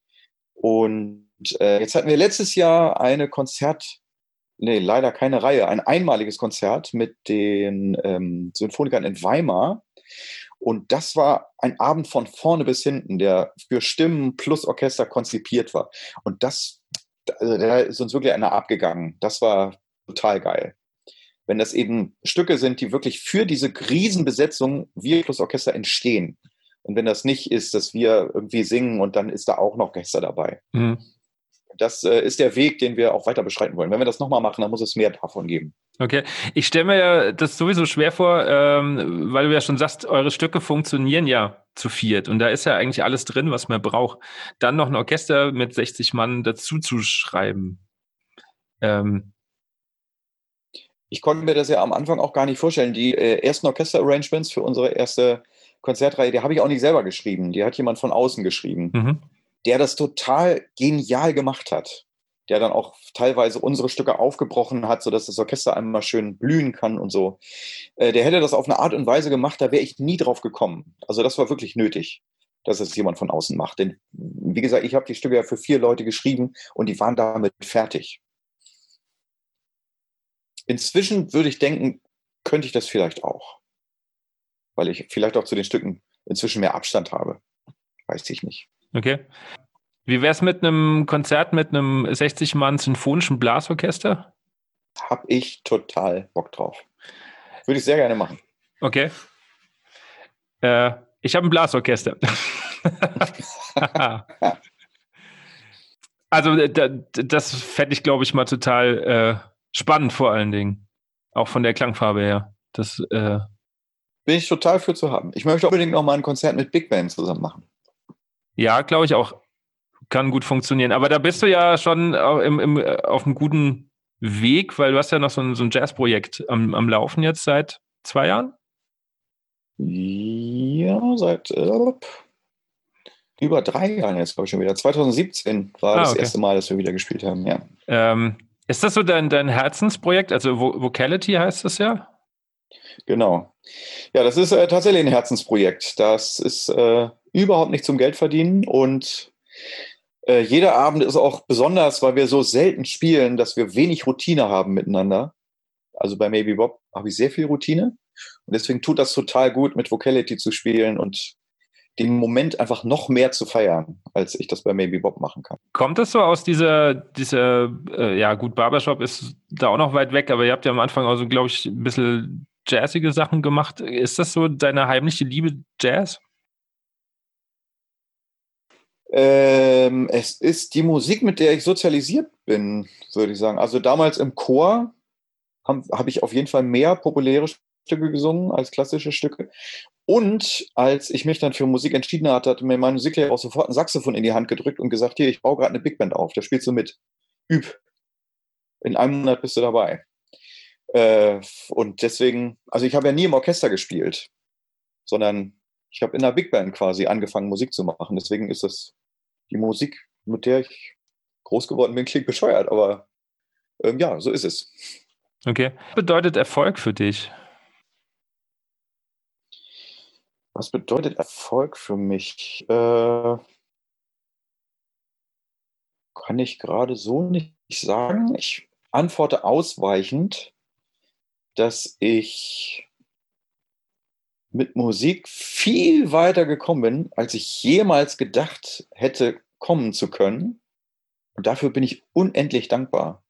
[SPEAKER 2] Und äh, jetzt hatten wir letztes Jahr eine Konzert, nee, leider keine Reihe, ein einmaliges Konzert mit den ähm, Symphonikern in Weimar. Und das war ein Abend von vorne bis hinten, der für Stimmen plus Orchester konzipiert war. Und das, also da ist uns wirklich einer abgegangen. Das war total geil. Wenn das eben Stücke sind, die wirklich für diese Riesenbesetzung wir plus Orchester entstehen. Und wenn das nicht ist, dass wir irgendwie singen und dann ist da auch noch Orchester dabei. Mhm. Das äh, ist der Weg, den wir auch weiter beschreiten wollen. Wenn wir das nochmal machen, dann muss es mehr davon geben.
[SPEAKER 3] Okay. Ich stelle mir ja das sowieso schwer vor, ähm, weil du ja schon sagst, eure Stücke funktionieren ja zu viert. Und da ist ja eigentlich alles drin, was man braucht. Dann noch ein Orchester mit sechzig Mann dazu zu schreiben. Ähm.
[SPEAKER 2] Ich konnte mir das ja am Anfang auch gar nicht vorstellen. Die äh, ersten Orchester-Arrangements für unsere erste Konzertreihe, die habe ich auch nicht selber geschrieben. Die hat jemand von außen geschrieben. Mhm. Der das total genial gemacht hat, der dann auch teilweise unsere Stücke aufgebrochen hat, sodass das Orchester einmal schön blühen kann und so. Äh, der hätte das auf eine Art und Weise gemacht, da wäre ich nie drauf gekommen. Also das war wirklich nötig, dass es jemand von außen macht. Denn wie gesagt, ich habe die Stücke ja für vier Leute geschrieben und die waren damit fertig. Inzwischen würde ich denken, könnte ich das vielleicht auch. Weil ich vielleicht auch zu den Stücken inzwischen mehr Abstand habe. Weiß ich nicht.
[SPEAKER 3] Okay. Wie wäre es mit einem Konzert mit einem sechzig Mann symphonischen Blasorchester?
[SPEAKER 2] Hab ich total Bock drauf. Würde ich sehr gerne machen.
[SPEAKER 3] Okay. Äh, ich habe ein Blasorchester. Also da, das fände ich, glaube ich, mal total äh, spannend vor allen Dingen. Auch von der Klangfarbe her. Das äh
[SPEAKER 2] bin ich total für zu haben. Ich möchte unbedingt noch mal ein Konzert mit Big Band zusammen machen.
[SPEAKER 3] Ja, glaube ich auch. Kann gut funktionieren. Aber da bist du ja schon im, im, auf einem guten Weg, weil du hast ja noch so ein, so ein Jazzprojekt am, am Laufen jetzt seit zwei Jahren?
[SPEAKER 2] Ja, seit äh, über drei Jahren jetzt, glaube ich, schon wieder. zwanzig siebzehn war ah, das okay. erste Mal, dass wir wieder gespielt haben, ja.
[SPEAKER 3] Ähm, ist das so dein, dein Herzensprojekt? Also Vocality heißt das ja?
[SPEAKER 2] Genau. Ja, das ist äh, tatsächlich ein Herzensprojekt. Das ist äh, überhaupt nicht zum Geld verdienen und Äh, jeder Abend ist auch besonders, weil wir so selten spielen, dass wir wenig Routine haben miteinander. Also bei Maybe Bob habe ich sehr viel Routine. Und deswegen tut das total gut, mit Vocality zu spielen und den Moment einfach noch mehr zu feiern, als ich das bei Maybe Bob machen kann.
[SPEAKER 3] Kommt das so aus dieser, dieser äh, ja gut, Barbershop ist da auch noch weit weg, aber ihr habt ja am Anfang auch so, glaube ich, ein bisschen jazzige Sachen gemacht. Ist das so deine heimliche Liebe, Jazz?
[SPEAKER 2] Ähm, es ist die Musik, mit der ich sozialisiert bin, würde ich sagen. Also damals im Chor habe hab ich auf jeden Fall mehr populäre Stücke gesungen als klassische Stücke. Und als ich mich dann für Musiker entschieden hatte, hat mir mein Musiklehrer auch sofort ein Saxophon in die Hand gedrückt und gesagt, hier, ich baue gerade eine Big Band auf, da spielst du mit. Üb. In einem Monat bist du dabei. Äh, und deswegen, also ich habe ja nie im Orchester gespielt, sondern ich habe in einer Big Band quasi angefangen, Musik zu machen. Deswegen ist das die Musik, mit der ich groß geworden bin, klingt bescheuert, aber ähm, ja, so ist es.
[SPEAKER 3] Okay. Was bedeutet Erfolg für dich?
[SPEAKER 2] Was bedeutet Erfolg für mich? Äh, kann ich gerade so nicht sagen. Ich antworte ausweichend, dass ich mit Musik viel weiter gekommen bin, als ich jemals gedacht hätte, kommen zu können. Und dafür bin ich unendlich dankbar.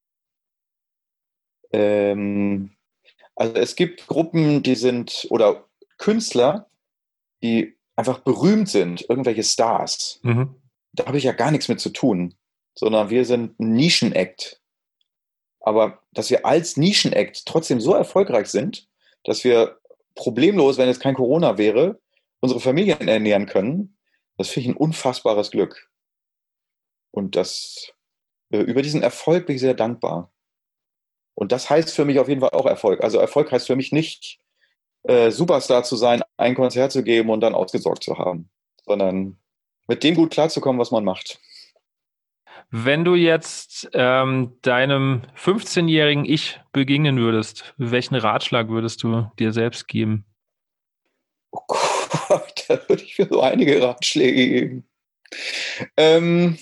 [SPEAKER 2] Ähm, also es gibt Gruppen, die sind, oder Künstler, die einfach berühmt sind, irgendwelche Stars.
[SPEAKER 3] Mhm.
[SPEAKER 2] Da habe ich ja gar nichts mit zu tun, sondern wir sind ein Nischen-Act. Aber dass wir als Nischen-Act trotzdem so erfolgreich sind, dass wir problemlos, wenn es kein Corona wäre, unsere Familien ernähren können, das finde ich ein unfassbares Glück. Und das, über diesen Erfolg bin ich sehr dankbar. Und das heißt für mich auf jeden Fall auch Erfolg. Also Erfolg heißt für mich nicht, äh, Superstar zu sein, ein Konzert zu geben und dann ausgesorgt zu haben, sondern mit dem gut klarzukommen, was man macht.
[SPEAKER 3] Wenn du jetzt ähm, deinem fünfzehnjährigen Ich begegnen würdest, welchen Ratschlag würdest du dir selbst geben?
[SPEAKER 2] Oh Gott, da würde ich mir so einige Ratschläge geben. Ähm,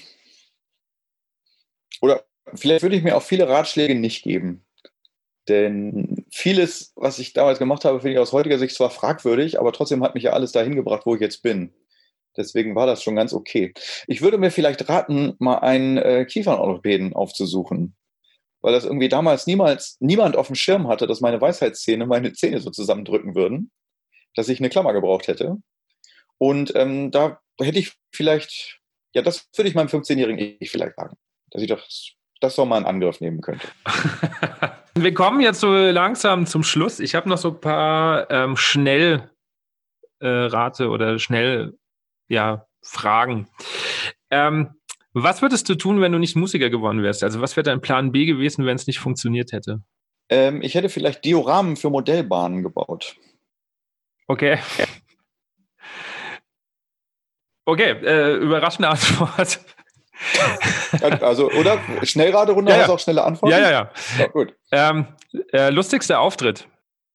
[SPEAKER 2] oder vielleicht würde ich mir auch viele Ratschläge nicht geben. Denn vieles, was ich damals gemacht habe, finde ich aus heutiger Sicht zwar fragwürdig, aber trotzdem hat mich ja alles dahin gebracht, wo ich jetzt bin. Deswegen war das schon ganz okay. Ich würde mir vielleicht raten, mal einen äh, Kiefernorthopäden aufzusuchen. Weil das irgendwie damals niemals, niemand auf dem Schirm hatte, dass meine Weisheitszähne meine Zähne so zusammendrücken würden, dass ich eine Klammer gebraucht hätte. Und ähm, da hätte ich vielleicht, ja, das würde ich meinem fünfzehnjährigen Ich vielleicht sagen, dass ich doch das doch mal in Angriff nehmen könnte.
[SPEAKER 3] Wir kommen jetzt so langsam zum Schluss. Ich habe noch so ein paar ähm, Schnellrate äh, oder schnell ja, Fragen. Ähm, was würdest du tun, wenn du nicht Musiker geworden wärst? Also was wäre dein Plan B gewesen, wenn es nicht funktioniert hätte?
[SPEAKER 2] Ähm, ich hätte vielleicht Dioramen für Modellbahnen gebaut.
[SPEAKER 3] Okay. Okay, äh, überraschende Antwort.
[SPEAKER 2] Also, oder? Schnellraderunde,
[SPEAKER 3] ja, ja.
[SPEAKER 2] Hast du auch schnelle Antworten?
[SPEAKER 3] Ja, ja, ja.
[SPEAKER 2] Ja, gut.
[SPEAKER 3] Ähm, äh, lustigster Auftritt?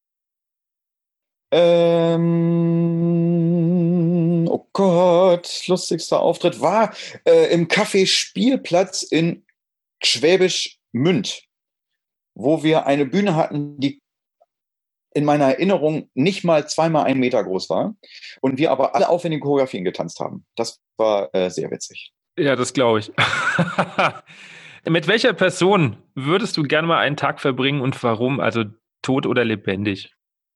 [SPEAKER 2] Ähm, oh Gott, lustigster Auftritt war äh, im Café Spielplatz in Schwäbisch Münd, wo wir eine Bühne hatten, die in meiner Erinnerung nicht mal zweimal einen Meter groß war und wir aber alle aufwendige Choreografien getanzt haben. Das war äh, sehr witzig.
[SPEAKER 3] Ja, das glaube ich. Mit welcher Person würdest du gerne mal einen Tag verbringen und warum? Also tot oder lebendig?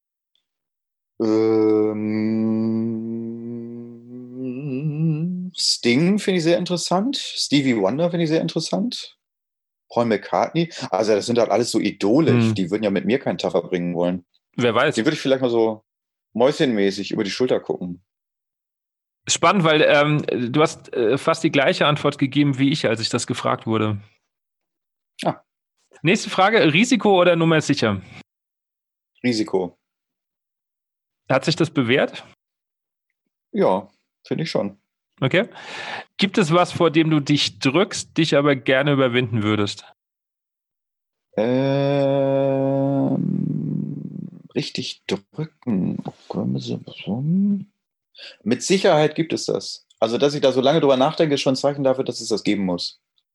[SPEAKER 2] Ähm, Sting finde ich sehr interessant. Stevie Wonder finde ich sehr interessant. Paul McCartney. Also das sind halt alles so Idole.
[SPEAKER 3] Hm.
[SPEAKER 2] Die würden ja mit mir keinen Tag verbringen wollen.
[SPEAKER 3] Wer weiß.
[SPEAKER 2] Die würde ich vielleicht mal so mäuschenmäßig über die Schulter gucken.
[SPEAKER 3] Spannend, weil ähm, du hast äh, fast die gleiche Antwort gegeben wie ich, als ich das gefragt wurde.
[SPEAKER 2] Ah.
[SPEAKER 3] Nächste Frage, Risiko oder Nummer sicher?
[SPEAKER 2] Risiko.
[SPEAKER 3] Hat sich das bewährt?
[SPEAKER 2] Ja, finde ich schon.
[SPEAKER 3] Okay. Gibt es was, vor dem du dich drückst, dich aber gerne überwinden würdest?
[SPEAKER 2] Ähm, richtig drücken. Mit Sicherheit gibt es das. Also, dass ich da so lange drüber nachdenke, ist schon ein Zeichen dafür, dass es das geben muss.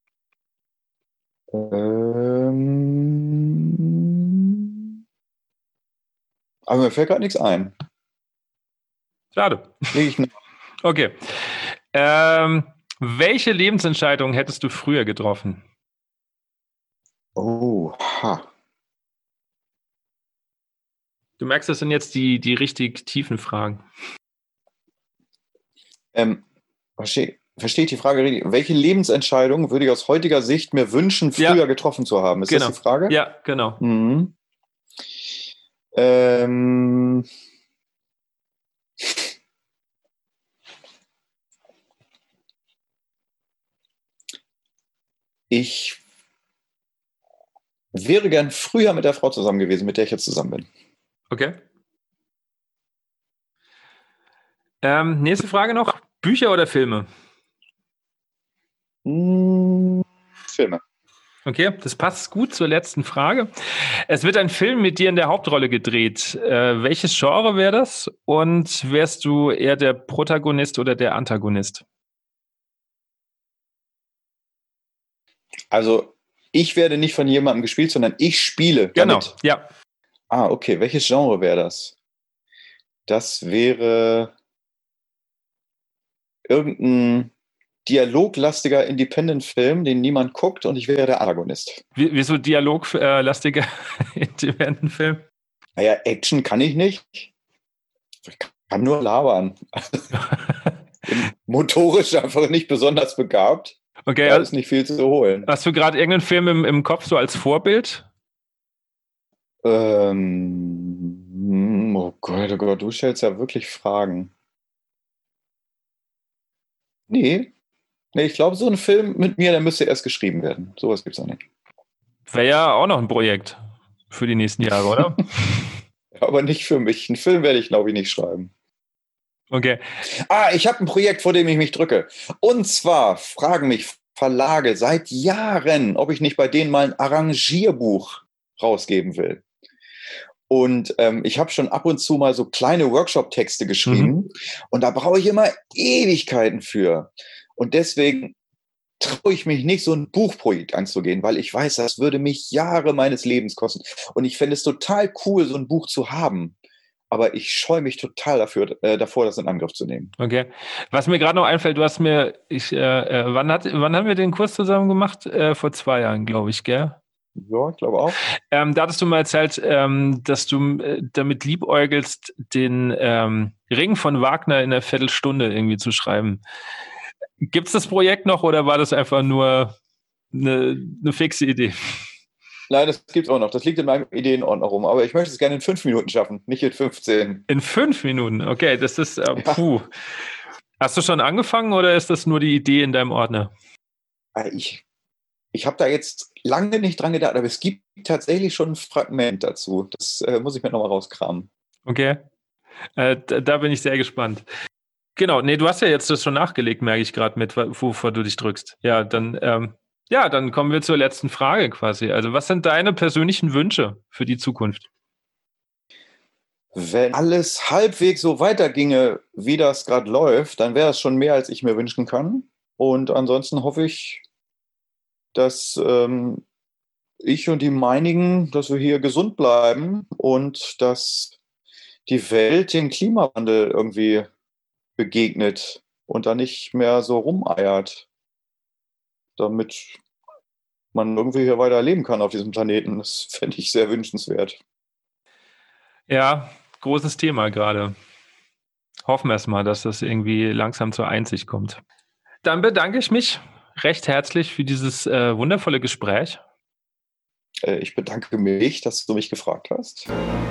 [SPEAKER 2] Ähm, aber mir fällt gerade nichts ein.
[SPEAKER 3] Schade.
[SPEAKER 2] Ich
[SPEAKER 3] okay. Ähm, welche Lebensentscheidung hättest du früher getroffen?
[SPEAKER 2] Oh, ha.
[SPEAKER 3] Du merkst, das sind jetzt die, die richtig tiefen Fragen.
[SPEAKER 2] Ähm, verstehe versteh ich die Frage richtig? Welche Lebensentscheidung würde ich aus heutiger Sicht mir wünschen, früher ja. getroffen zu haben? Ist
[SPEAKER 3] genau.
[SPEAKER 2] das die Frage?
[SPEAKER 3] Ja, genau.
[SPEAKER 2] Mhm. Ähm, ich wäre gern früher mit der Frau zusammen gewesen, mit der ich jetzt zusammen bin.
[SPEAKER 3] Okay. Ähm, nächste Frage noch. Bücher oder Filme?
[SPEAKER 2] Hm, Filme.
[SPEAKER 3] Okay, das passt gut zur letzten Frage. Es wird ein Film mit dir in der Hauptrolle gedreht. Äh, welches Genre wäre das? Und wärst du eher der Protagonist oder der Antagonist?
[SPEAKER 2] Also, ich werde nicht von jemandem gespielt, sondern ich spiele
[SPEAKER 3] genau,
[SPEAKER 2] damit.
[SPEAKER 3] Ja.
[SPEAKER 2] Ah, okay. Welches Genre wäre das? Das wäre irgendein dialoglastiger Independent-Film, den niemand guckt, und ich wäre der Antagonist.
[SPEAKER 3] Wie, wieso dialoglastiger Independent-Film?
[SPEAKER 2] Naja, Action kann ich nicht. Ich kann nur labern. Bin motorisch einfach nicht besonders begabt.
[SPEAKER 3] Okay,
[SPEAKER 2] da
[SPEAKER 3] also,
[SPEAKER 2] ist nicht viel zu holen.
[SPEAKER 3] Hast du gerade irgendeinen Film im, im Kopf so als Vorbild?
[SPEAKER 2] Ähm, oh Gott, oh Gott, du stellst ja wirklich Fragen. Nee. Nee, ich glaube, so ein Film mit mir, der müsste erst geschrieben werden. Sowas gibt es auch nicht.
[SPEAKER 3] Wäre ja auch noch ein Projekt für die nächsten Jahre, oder?
[SPEAKER 2] Aber nicht für mich. Einen Film werde ich, glaube ich, nicht schreiben.
[SPEAKER 3] Okay.
[SPEAKER 2] Ah, ich habe ein Projekt, vor dem ich mich drücke. Und zwar fragen mich Verlage seit Jahren, ob ich nicht bei denen mal ein Arrangierbuch rausgeben will. Und ähm, ich habe schon ab und zu mal so kleine Workshop-Texte geschrieben. Mhm. Und da brauche ich immer Ewigkeiten für. Und deswegen traue ich mich nicht, so ein Buchprojekt anzugehen, weil ich weiß, das würde mich Jahre meines Lebens kosten. Und ich fände es total cool, so ein Buch zu haben. Aber ich scheue mich total dafür, äh, davor, das in Angriff zu nehmen.
[SPEAKER 3] Okay. Was mir gerade noch einfällt, du hast mir, ich, äh, wann, hat, wann haben wir den Kurs zusammen gemacht? Äh, vor zwei Jahren, glaube ich, gell?
[SPEAKER 2] Ja, ich glaube auch.
[SPEAKER 3] Ähm, da hattest du mal erzählt, ähm, dass du äh, damit liebäugelst, den ähm, Ring von Wagner in einer Viertelstunde irgendwie zu schreiben. Gibt es das Projekt noch oder war das einfach nur eine, eine fixe Idee?
[SPEAKER 2] Nein, das gibt es auch noch. Das liegt in meinem Ideenordner rum. Aber ich möchte es gerne in fünf Minuten schaffen, nicht in fünfzehn.
[SPEAKER 3] In fünf Minuten? Okay, das ist, äh, puh. Ja. Hast du schon angefangen oder ist das nur die Idee in deinem Ordner?
[SPEAKER 2] Ich, ich habe da jetzt lange nicht dran gedacht, aber es gibt tatsächlich schon ein Fragment dazu. Das äh, muss ich mir nochmal rauskramen.
[SPEAKER 3] Okay, äh, da, da bin ich sehr gespannt. Genau, nee, du hast ja jetzt das schon nachgelegt, merke ich gerade mit, wovor du dich drückst. Ja, dann, ähm, ja, dann kommen wir zur letzten Frage quasi. Also, was sind deine persönlichen Wünsche für die Zukunft?
[SPEAKER 2] Wenn alles halbwegs so weiterginge, wie das gerade läuft, dann wäre es schon mehr, als ich mir wünschen kann. Und ansonsten hoffe ich, dass ähm, ich und die meinigen, dass wir hier gesund bleiben und dass die Welt den Klimawandel irgendwie begegnet und da nicht mehr so rumeiert, damit man irgendwie hier weiter leben kann auf diesem Planeten. Das fände ich sehr wünschenswert.
[SPEAKER 3] Ja, großes Thema gerade. Hoffen wir es mal, dass das irgendwie langsam zur Einsicht kommt. Dann bedanke ich mich recht herzlich für dieses äh, wundervolle Gespräch.
[SPEAKER 2] Äh, ich bedanke mich, dass du mich gefragt hast.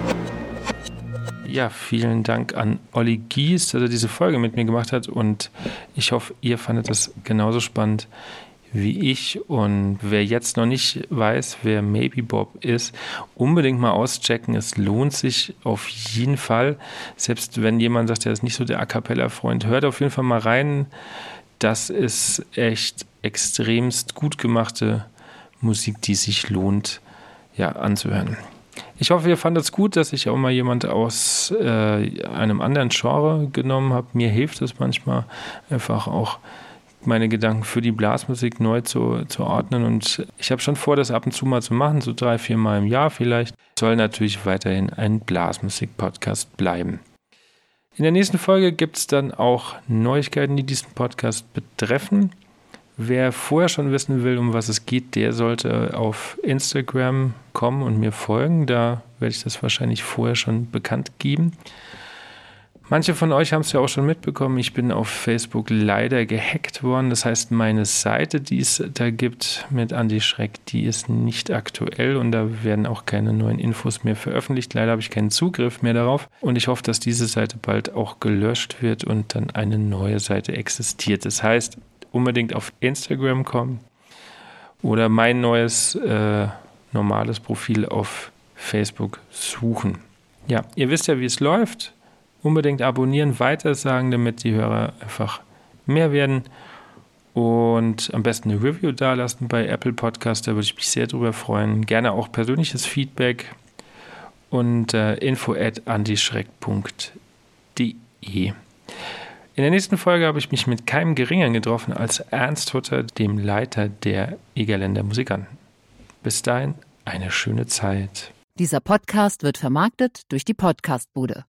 [SPEAKER 3] Ja, vielen Dank an Olli Gies, dass er diese Folge mit mir gemacht hat und ich hoffe, ihr fandet das genauso spannend wie ich. Und wer jetzt noch nicht weiß, wer Maybe Bob ist, unbedingt mal auschecken. Es lohnt sich auf jeden Fall. Selbst wenn jemand sagt, er ist nicht so der A-Cappella-Freund, hört auf jeden Fall mal rein. Das ist echt extremst gut gemachte Musik, die sich lohnt, ja, anzuhören. Ich hoffe, ihr fandet es gut, dass ich auch mal jemand aus äh, einem anderen Genre genommen habe. Mir hilft es manchmal einfach auch, meine Gedanken für die Blasmusik neu zu, zu ordnen. Und ich habe schon vor, das ab und zu mal zu machen, so drei, vier Mal im Jahr vielleicht. Soll natürlich weiterhin ein Blasmusik-Podcast bleiben. In der nächsten Folge gibt es dann auch Neuigkeiten, die diesen Podcast betreffen. Wer vorher schon wissen will, um was es geht, der sollte auf Instagram kommen und mir folgen. Da werde ich das wahrscheinlich vorher schon bekannt geben. Manche von euch haben es ja auch schon mitbekommen. Ich bin auf Facebook leider gehackt worden. Das heißt, meine Seite, die es da gibt mit Andi Schreck, die ist nicht aktuell und da werden auch keine neuen Infos mehr veröffentlicht. Leider habe ich keinen Zugriff mehr darauf und ich hoffe, dass diese Seite bald auch gelöscht wird und dann eine neue Seite existiert. Das heißt, unbedingt auf Instagram kommen oder mein neues äh, normales Profil auf Facebook suchen. Ja, ihr wisst ja, wie es läuft. Unbedingt abonnieren, weitersagen, damit die Hörer einfach mehr werden und am besten eine Review dalassen bei Apple Podcast, da würde ich mich sehr drüber freuen. Gerne auch persönliches Feedback und äh, info at andischreck punkt de. In der nächsten Folge habe ich mich mit keinem Geringeren getroffen als Ernst Hutter, dem Leiter der Egerländer Musikanten. Bis dahin eine schöne Zeit.
[SPEAKER 4] Dieser Podcast wird vermarktet durch die Podcastbude.